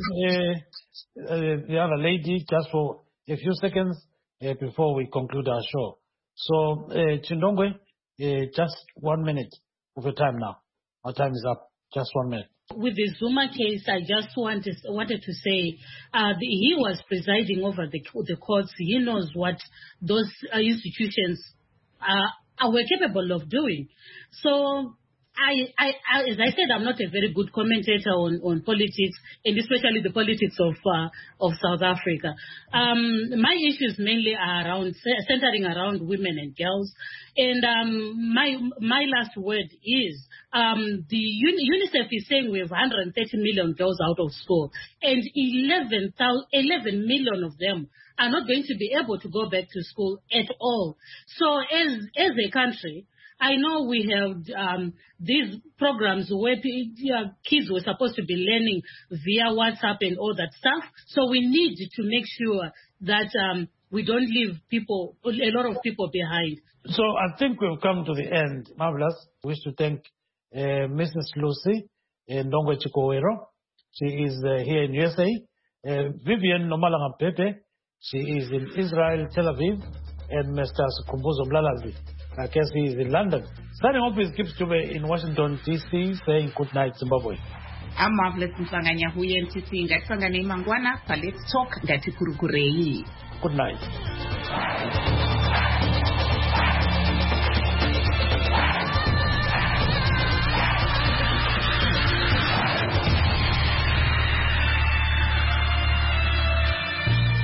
the other lady just for a few seconds before we conclude our show. So, Chindongwe, just 1 minute of your time now. Our time is up. Just 1 minute. With the Zuma case, I just wanted to say he was presiding over the courts. He knows what those institutions were capable of doing. So, I, as I said, I'm not a very good commentator on politics, and especially the politics of South Africa. My issues mainly are centering around women and girls. And my last word is the UNICEF is saying we have 130 million girls out of school, and 11 million of them are not going to be able to go back to school at all. So as a country, I know we have these programs where kids were supposed to be learning via WhatsApp and all that stuff. So we need to make sure that we don't leave a lot of people behind. So I think we've come to the end. Marvelous. We wish to thank Mrs. Lucy Ndongwe Chikowero. She is here in USA. Vivian Nomala Mapepe. She is in Israel, Tel Aviv. And Mr. Kumbuzo Mlalazi. I guess he is in London. Starting off with Gibbs Jube in Washington, D.C., saying good night, Zimbabwe. I'm Marvelous Mhlanganya Huye MTC ngathanga nemangwana, but let's talk ngati kurukurei. Good night.